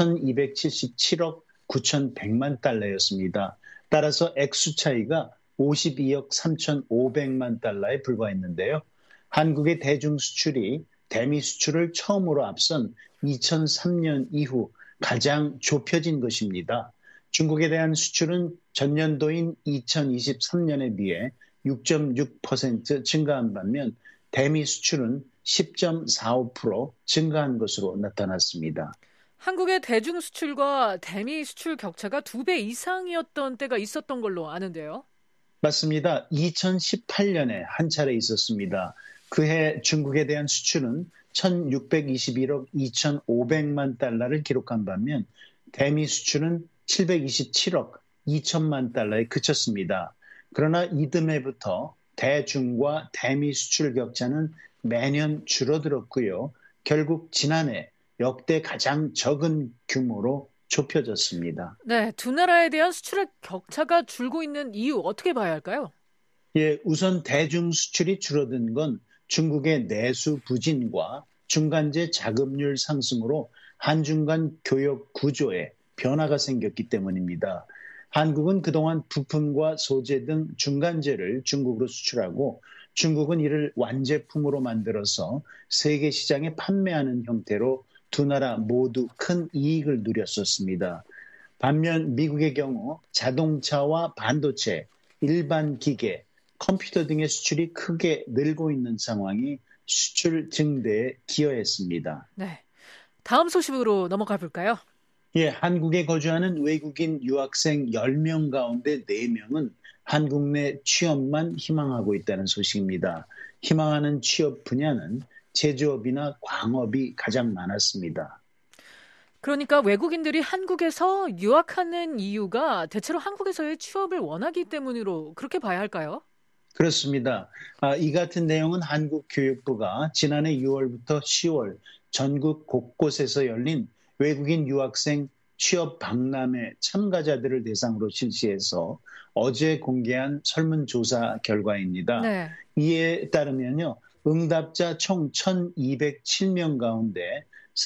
1,277억 9,100만 달러였습니다. 따라서 액수 차이가 52억 3,500만 달러에 불과했는데요. 한국의 대중 수출이 대미 수출을 처음으로 앞선 2003년 이후 가장 좁혀진 것입니다. 중국에 대한 수출은 전년도인 2023년에 비해 6.6% 증가한 반면 대미 수출은 10.45% 증가한 것으로 나타났습니다. 한국의 대중 수출과 대미 수출 격차가 2배 이상이었던 때가 있었던 걸로 아는데요. 맞습니다. 2018년에 한 차례 있었습니다. 그해 중국에 대한 수출은 1,621억 2,500만 달러를 기록한 반면 대미 수출은 727억 2천만 달러에 그쳤습니다. 그러나 이듬해부터 대중과 대미 수출 격차는 매년 줄어들었고요. 결국 지난해 역대 가장 적은 규모로 좁혀졌습니다. 네, 두 나라에 대한 수출의 격차가 줄고 있는 이유 어떻게 봐야 할까요? 우선 대중 수출이 줄어든 건 중국의 내수 부진과 중간재 자금률 상승으로 한중 간 교역 구조에 변화가 생겼기 때문입니다. 한국은 그동안 부품과 소재 등 중간재를 중국으로 수출하고 중국은 이를 완제품으로 만들어서 세계 시장에 판매하는 형태로 두 나라 모두 큰 이익을 누렸었습니다. 반면 미국의 경우 자동차와 반도체, 일반 기계, 컴퓨터 등의 수출이 크게 늘고 있는 상황이 수출 증대에 기여했습니다. 네, 다음 소식으로 넘어가 볼까요? 한국에 거주하는 외국인 유학생 10명 가운데 4명은 한국 내 취업만 희망하고 있다는 소식입니다. 희망하는 취업 분야는 제조업이나 광업이 가장 많았습니다. 그러니까 외국인들이 한국에서 유학하는 이유가 대체로 한국에서의 취업을 원하기 때문으로 그렇게 봐야 할까요? 그렇습니다. 이 같은 내용은 한국교육부가 지난해 6월부터 10월 전국 곳곳에서 열린 외국인 유학생 취업 박람회 참가자들을 대상으로 실시해서 어제 공개한 설문조사 결과입니다. 네. 이에 따르면요. 응답자 총 1,207명 가운데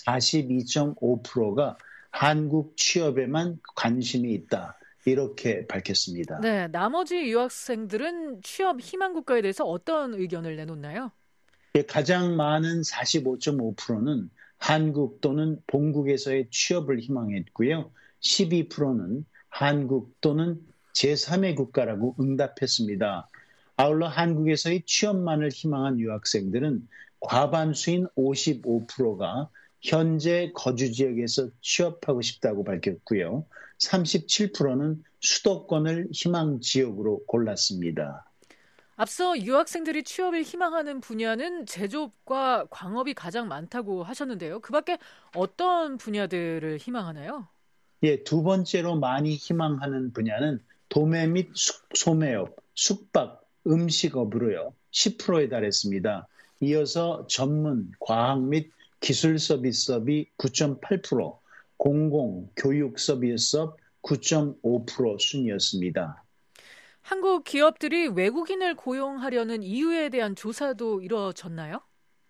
42.5%가 한국 취업에만 관심이 있다. 이렇게 밝혔습니다. 네, 나머지 유학생들은 취업 희망 국가에 대해서 어떤 의견을 내놓나요? 가장 많은 45.5%는 한국 또는 본국에서의 취업을 희망했고요. 12%는 한국 또는 제3의 국가라고 응답했습니다. 아울러 한국에서의 취업만을 희망한 유학생들은 과반수인 55%가 현재 거주 지역에서 취업하고 싶다고 밝혔고요. 37%는 수도권을 희망 지역으로 골랐습니다. 앞서 유학생들이 취업을 희망하는 분야는 제조업과 광업이 가장 많다고 하셨는데요. 그 밖에 어떤 분야들을 희망하나요? 두 번째로 많이 희망하는 분야는 도매 및 소매업, 숙박, 음식업으로요. 10%에 달했습니다. 이어서 전문, 과학 및 기술 서비스업이 9.8%, 공공, 교육 서비스업 9.5% 순이었습니다. 한국 기업들이 외국인을 고용하려는 이유에 대한 조사도 이루어졌나요?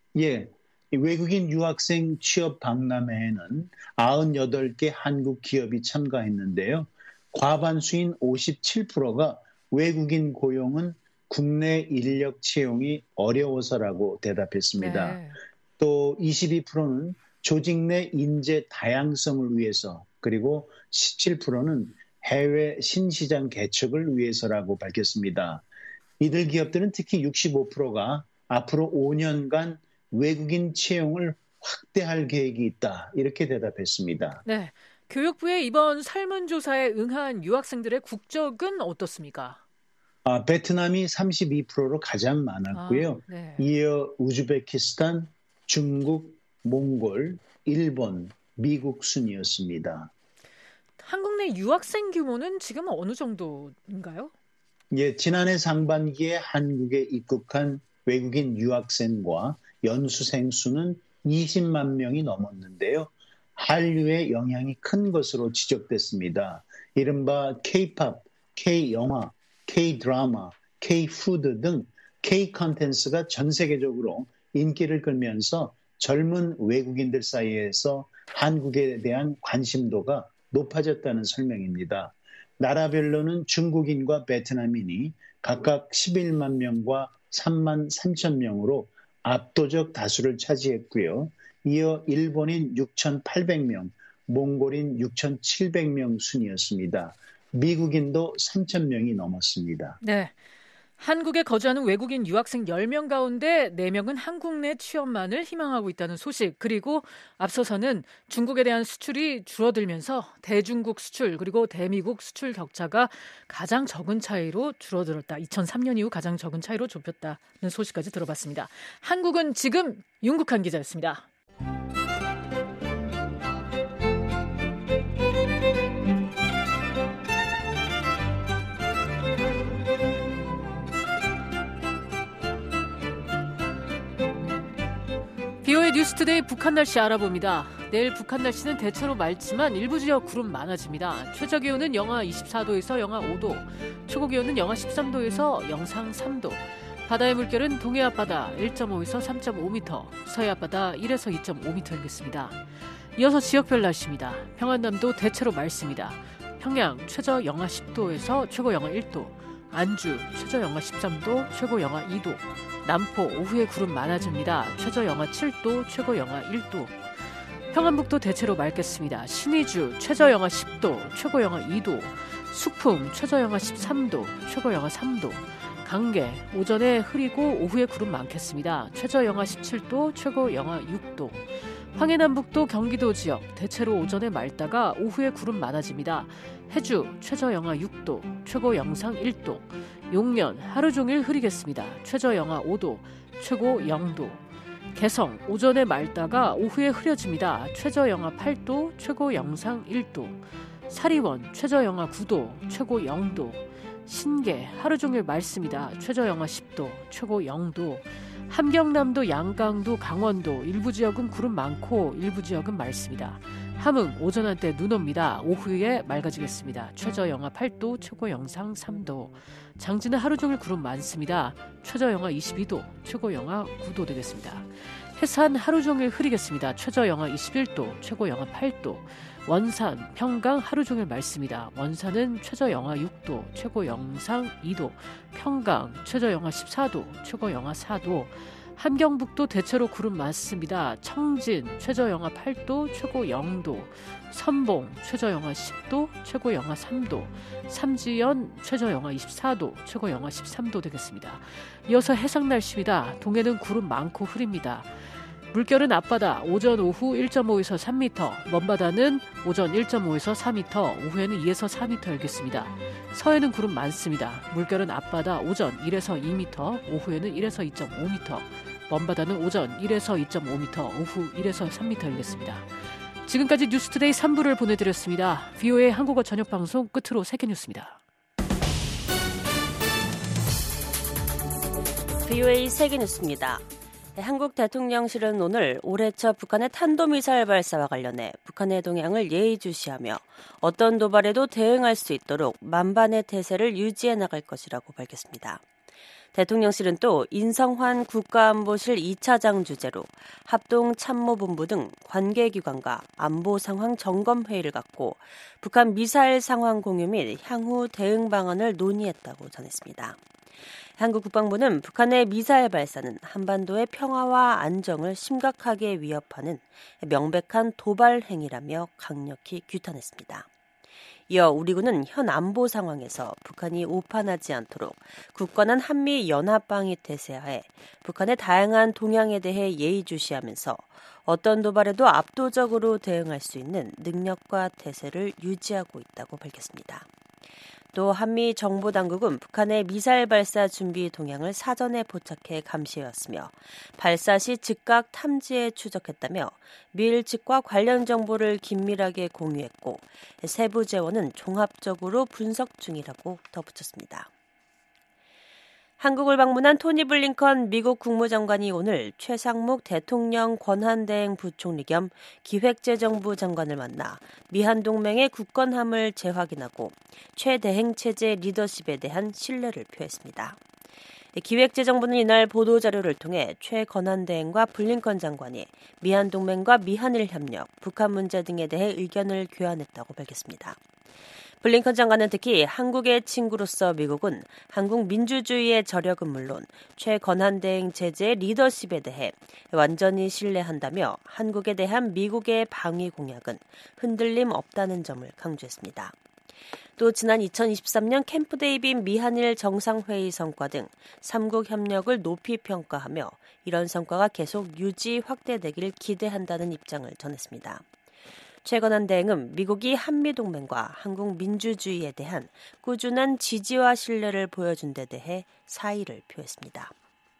외국인 유학생 취업 박람회에는 98개 한국 기업이 참가했는데요. 과반수인 57%가 외국인 고용은 국내 인력 채용이 어려워서라고 대답했습니다. 네. 또 22%는 조직 내 인재 다양성을 위해서, 그리고 17%는 해외 신시장 개척을 위해서라고 밝혔습니다. 이들 기업들은 특히 65%가 앞으로 5년간 외국인 채용을 확대할 계획이 있다. 이렇게 대답했습니다. 네, 교육부의 이번 설문조사에 응한 유학생들의 국적은 어떻습니까? 베트남이 32%로 가장 많았고요. 네. 이어 우즈베키스탄, 중국, 몽골, 일본, 미국 순이었습니다. 한국 내 유학생 규모는 지금 어느 정도인가요? 지난해 상반기에 한국에 입국한 외국인 유학생과 연수생 수는 20만 명이 넘었는데요. 한류의 영향이 큰 것으로 지적됐습니다. 이른바 K-팝, K-영화, K-드라마, K-푸드 등 K-컨텐츠가 전 세계적으로 인기를 끌면서 젊은 외국인들 사이에서 한국에 대한 관심도가 높아졌다는 설명입니다. 나라별로는 중국인과 베트남인이 각각 11만 명과 3만 3천 명으로 압도적 다수를 차지했고요. 이어 일본인 6,800명, 몽골인 6,700명 순이었습니다. 미국인도 3,000명이 넘었습니다. 네. 한국에 거주하는 외국인 유학생 10명 가운데 4명은 한국 내 취업만을 희망하고 있다는 소식, 그리고 앞서서는 중국에 대한 수출이 줄어들면서 대중국 수출 그리고 대미국 수출 격차가 가장 적은 차이로 줄어들었다. 2003년 이후 가장 적은 차이로 좁혔다는 소식까지 들어봤습니다. 한국은 지금 윤국한 기자였습니다. 비오의 뉴스투데이 북한 날씨 알아봅니다. 내일 북한 날씨는 대체로 맑지만 일부 지역 구름 많아집니다. 최저기온은 영하 24도에서 영하 5도, 최고기온은 영하 13도에서 영상 3도, 바다의 물결은 동해 앞바다 1.5에서 3.5m, 서해 앞바다 1에서 2.5m이겠습니다. 이어서 지역별 날씨입니다. 평안남도 대체로 맑습니다. 평양 최저 영하 10도에서 최고 영하 1도, 안주 최저 영하 13도, 최고 영하 2도, 남포 오후에 구름 많아집니다. 최저 영하 7도, 최고 영하 1도. 평안북도 대체로 맑겠습니다. 신의주 최저 영하 10도, 최고 영하 2도, 숙풍 최저 영하 13도, 최고 영하 3도, 강계 오전에 흐리고 오후에 구름 많겠습니다. 최저 영하 17도, 최고 영하 6도. 황해남북도 경기도 지역 대체로 오전에 맑다가 오후에 구름 많아집니다. 해주 최저 영하 6도, 최고 영상 1도. 용년 하루 종일 흐리겠습니다. 최저 영하 5도, 최고 0도. 개성 오전에 맑다가 오후에 흐려집니다. 최저 영하 8도, 최고 영상 1도. 사리원 최저 영하 9도, 최고 0도. 신계 하루 종일 맑습니다. 최저 영하 10도, 최고 0도. 함경남도, 양강도, 강원도 일부 지역은 구름 많고 일부 지역은 맑습니다. 함흥 오전 한때 눈 옵니다. 오후에 맑아지겠습니다. 최저 영하 8도, 최고 영상 3도. 장진은 하루 종일 구름 많습니다. 최저 영하 22도, 최고 영하 9도 되겠습니다. 해산 하루 종일 흐리겠습니다. 최저 영하 21도, 최고 영하 8도. 원산, 평강 하루 종일 맑습니다. 원산은 최저 영하 6도, 최고 영상 2도. 평강 최저 영하 14도, 최고 영하 4도. 함경북도 대체로 구름 많습니다. 청진 최저 영하 8도, 최고 0도. 선봉 최저 영하 10도, 최고 영하 3도. 삼지연 최저 영하 24도, 최고 영하 13도 되겠습니다. 이어서 해상 날씨입니다. 동해는 구름 많고 흐립니다. 물결은 앞바다 오전 오후 1.5에서 3m, 먼바다는 오전 1.5에서 4m, 오후에는 2에서 4m 일겠습니다. 서해는 구름 많습니다. 물결은 앞바다 오전 1에서 2m, 오후에는 1에서 2.5m, 먼바다는 오전 1에서 2.5m, 오후 1에서 3m 일겠습니다. 지금까지 뉴스투데이 3부를 보내드렸습니다. VOA 한국어 저녁방송 끝으로 세계뉴스입니다. VOA 세계뉴스입니다. 한국 대통령실은 오늘 올해 첫 북한의 탄도미사일 발사와 관련해 북한의 동향을 예의주시하며 어떤 도발에도 대응할 수 있도록 만반의 태세를 유지해 나갈 것이라고 밝혔습니다. 대통령실은 또 인성환 국가안보실 2차장 주재로 합동참모본부 등 관계기관과 안보 상황 점검 회의를 갖고 북한 미사일 상황 공유 및 향후 대응 방안을 논의했다고 전했습니다. 한국 국방부는 북한의 미사일 발사는 한반도의 평화와 안정을 심각하게 위협하는 명백한 도발 행위라며 강력히 규탄했습니다. 이어 우리군은 현 안보 상황에서 북한이 오판하지 않도록 굳건한 한미 연합 방위 태세하에 북한의 다양한 동향에 대해 예의주시하면서 어떤 도발에도 압도적으로 대응할 수 있는 능력과 태세를 유지하고 있다고 밝혔습니다. 또 한미 정보당국은 북한의 미사일 발사 준비 동향을 사전에 포착해 감시해왔으며 발사 시 즉각 탐지에 추적했다며 미일 측과 관련 정보를 긴밀하게 공유했고 세부 재원은 종합적으로 분석 중이라고 덧붙였습니다. 한국을 방문한 토니 블링컨 미국 국무장관이 오늘 최상목 대통령 권한대행 부총리 겸 기획재정부 장관을 만나 미한동맹의 굳건함을 재확인하고 최대행체제 리더십에 대한 신뢰를 표했습니다. 기획재정부는 이날 보도자료를 통해 최 권한대행과 블링컨 장관이 미한동맹과 미한일 협력, 북한 문제 등에 대해 의견을 교환했다고 밝혔습니다. 블링컨 장관은 특히 한국의 친구로서 미국은 한국 민주주의의 저력은 물론 최 권한대행 체제의 리더십에 대해 완전히 신뢰한다며 한국에 대한 미국의 방위 공약은 흔들림 없다는 점을 강조했습니다. 또 지난 2023년 캠프 데이빗 미한일 정상회의 성과 등 3국 협력을 높이 평가하며 이런 성과가 계속 유지 확대되길 기대한다는 입장을 전했습니다. 최 권한대행은 미국이 한미동맹과 한국 민주주의에 대한 꾸준한 지지와 신뢰를 보여준 데 대해 사의를 표했습니다.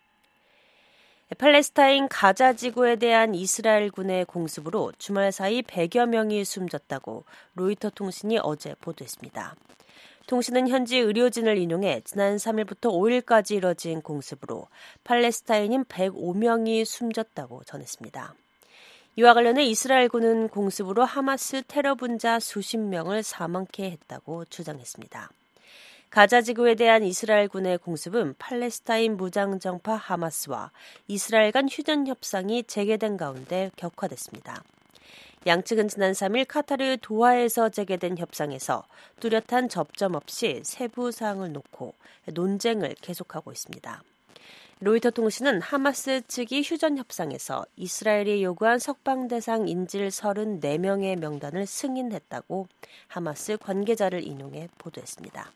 팔레스타인 가자 지구에 대한 이스라엘군의 공습으로 주말 사이 100여 명이 숨졌다고 로이터 통신이 어제 보도했습니다. 통신은 현지 의료진을 인용해 지난 3일부터 5일까지 이뤄진 공습으로 팔레스타인인 105명이 숨졌다고 전했습니다. 이와 관련해 이스라엘군은 공습으로 하마스 테러 분자 수십 명을 사망케 했다고 주장했습니다. 가자 지구에 대한 이스라엘군의 공습은 팔레스타인 무장정파 하마스와 이스라엘 간 휴전 협상이 재개된 가운데 격화됐습니다. 양측은 지난 3일 카타르 도하에서 재개된 협상에서 뚜렷한 접점 없이 세부 사항을 놓고 논쟁을 계속하고 있습니다. 로이터 통신은 하마스 측이 휴전 협상에서 이스라엘이 요구한 석방 대상 인질 34명의 명단을 승인했다고 하마스 관계자를 인용해 보도했습니다.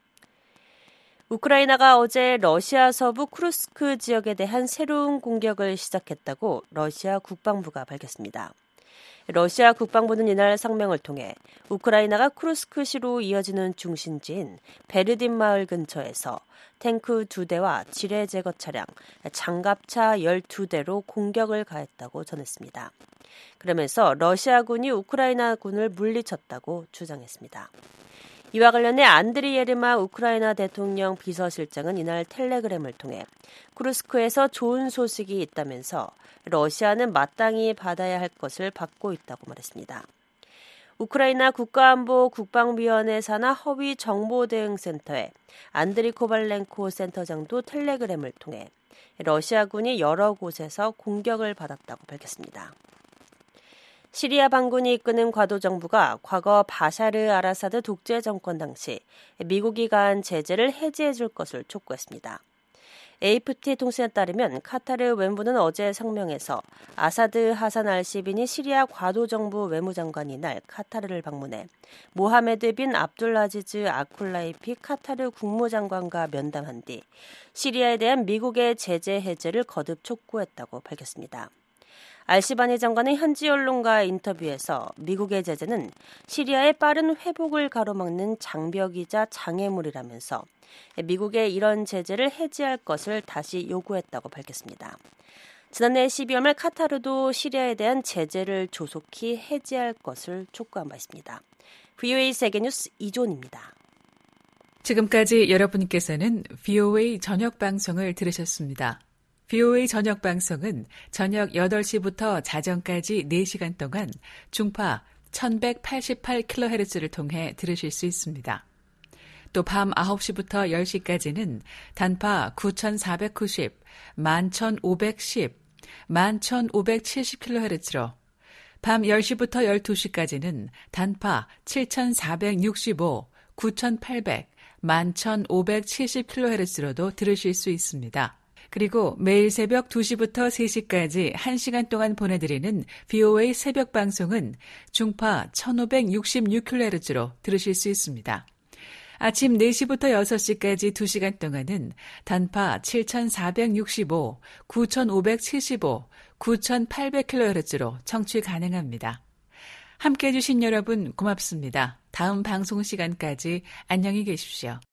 우크라이나가 어제 러시아 서부 쿠르스크 지역에 대한 새로운 공격을 시작했다고 러시아 국방부가 밝혔습니다. 러시아 국방부는 이날 성명을 통해 우크라이나가 쿠르스크시로 이어지는 중심지인 베르딘 마을 근처에서 탱크 2대와 지뢰 제거 차량, 장갑차 12대로 공격을 가했다고 전했습니다. 그러면서 러시아군이 우크라이나군을 물리쳤다고 주장했습니다. 이와 관련해 안드리 예르마 우크라이나 대통령 비서실장은 이날 텔레그램을 통해 쿠르스크에서 좋은 소식이 있다면서 러시아는 마땅히 받아야 할 것을 받고 있다고 말했습니다. 우크라이나 국가안보 국방위원회 산하 허위 정보대응센터의 안드리 코발렌코 센터장도 텔레그램을 통해 러시아군이 여러 곳에서 공격을 받았다고 밝혔습니다. 시리아 반군이 이끄는 과도 정부가 과거 바샤르 아라사드 독재 정권 당시 미국이 가한 제재를 해제해 줄 것을 촉구했습니다. AFP 통신에 따르면 카타르 외무부는 어제 성명에서 아사드 하산 알시빈이 시리아 과도 정부 외무장관이 날 카타르를 방문해 모하메드 빈 압둘라지즈 아쿨라이피 카타르 국무장관과 면담한 뒤 시리아에 대한 미국의 제재 해제를 거듭 촉구했다고 밝혔습니다. 알시바니 장관은 현지 언론과의 인터뷰에서 미국의 제재는 시리아의 빠른 회복을 가로막는 장벽이자 장애물이라면서 미국의 이런 제재를 해제할 것을 다시 요구했다고 밝혔습니다. 지난해 12월 말 카타르도 시리아에 대한 제재를 조속히 해제할 것을 촉구한 바 있습니다. VOA 세계뉴스 이존입니다. 지금까지 여러분께서는 VOA 저녁 방송을 들으셨습니다. VOA 저녁 방송은 저녁 8시부터 자정까지 4시간 동안 중파 1188kHz를 통해 들으실 수 있습니다. 또 밤 9시부터 10시까지는 단파 9490, 11510, 11570kHz로 밤 10시부터 12시까지는 단파 7465, 9800, 11570kHz로도 들으실 수 있습니다. 그리고 매일 새벽 2시부터 3시까지 1시간 동안 보내드리는 VOA 새벽 방송은 중파 1566kHz로 들으실 수 있습니다. 아침 4시부터 6시까지 2시간 동안은 단파 7465, 9575, 9800kHz로 청취 가능합니다. 함께해 주신 여러분 고맙습니다. 다음 방송 시간까지 안녕히 계십시오.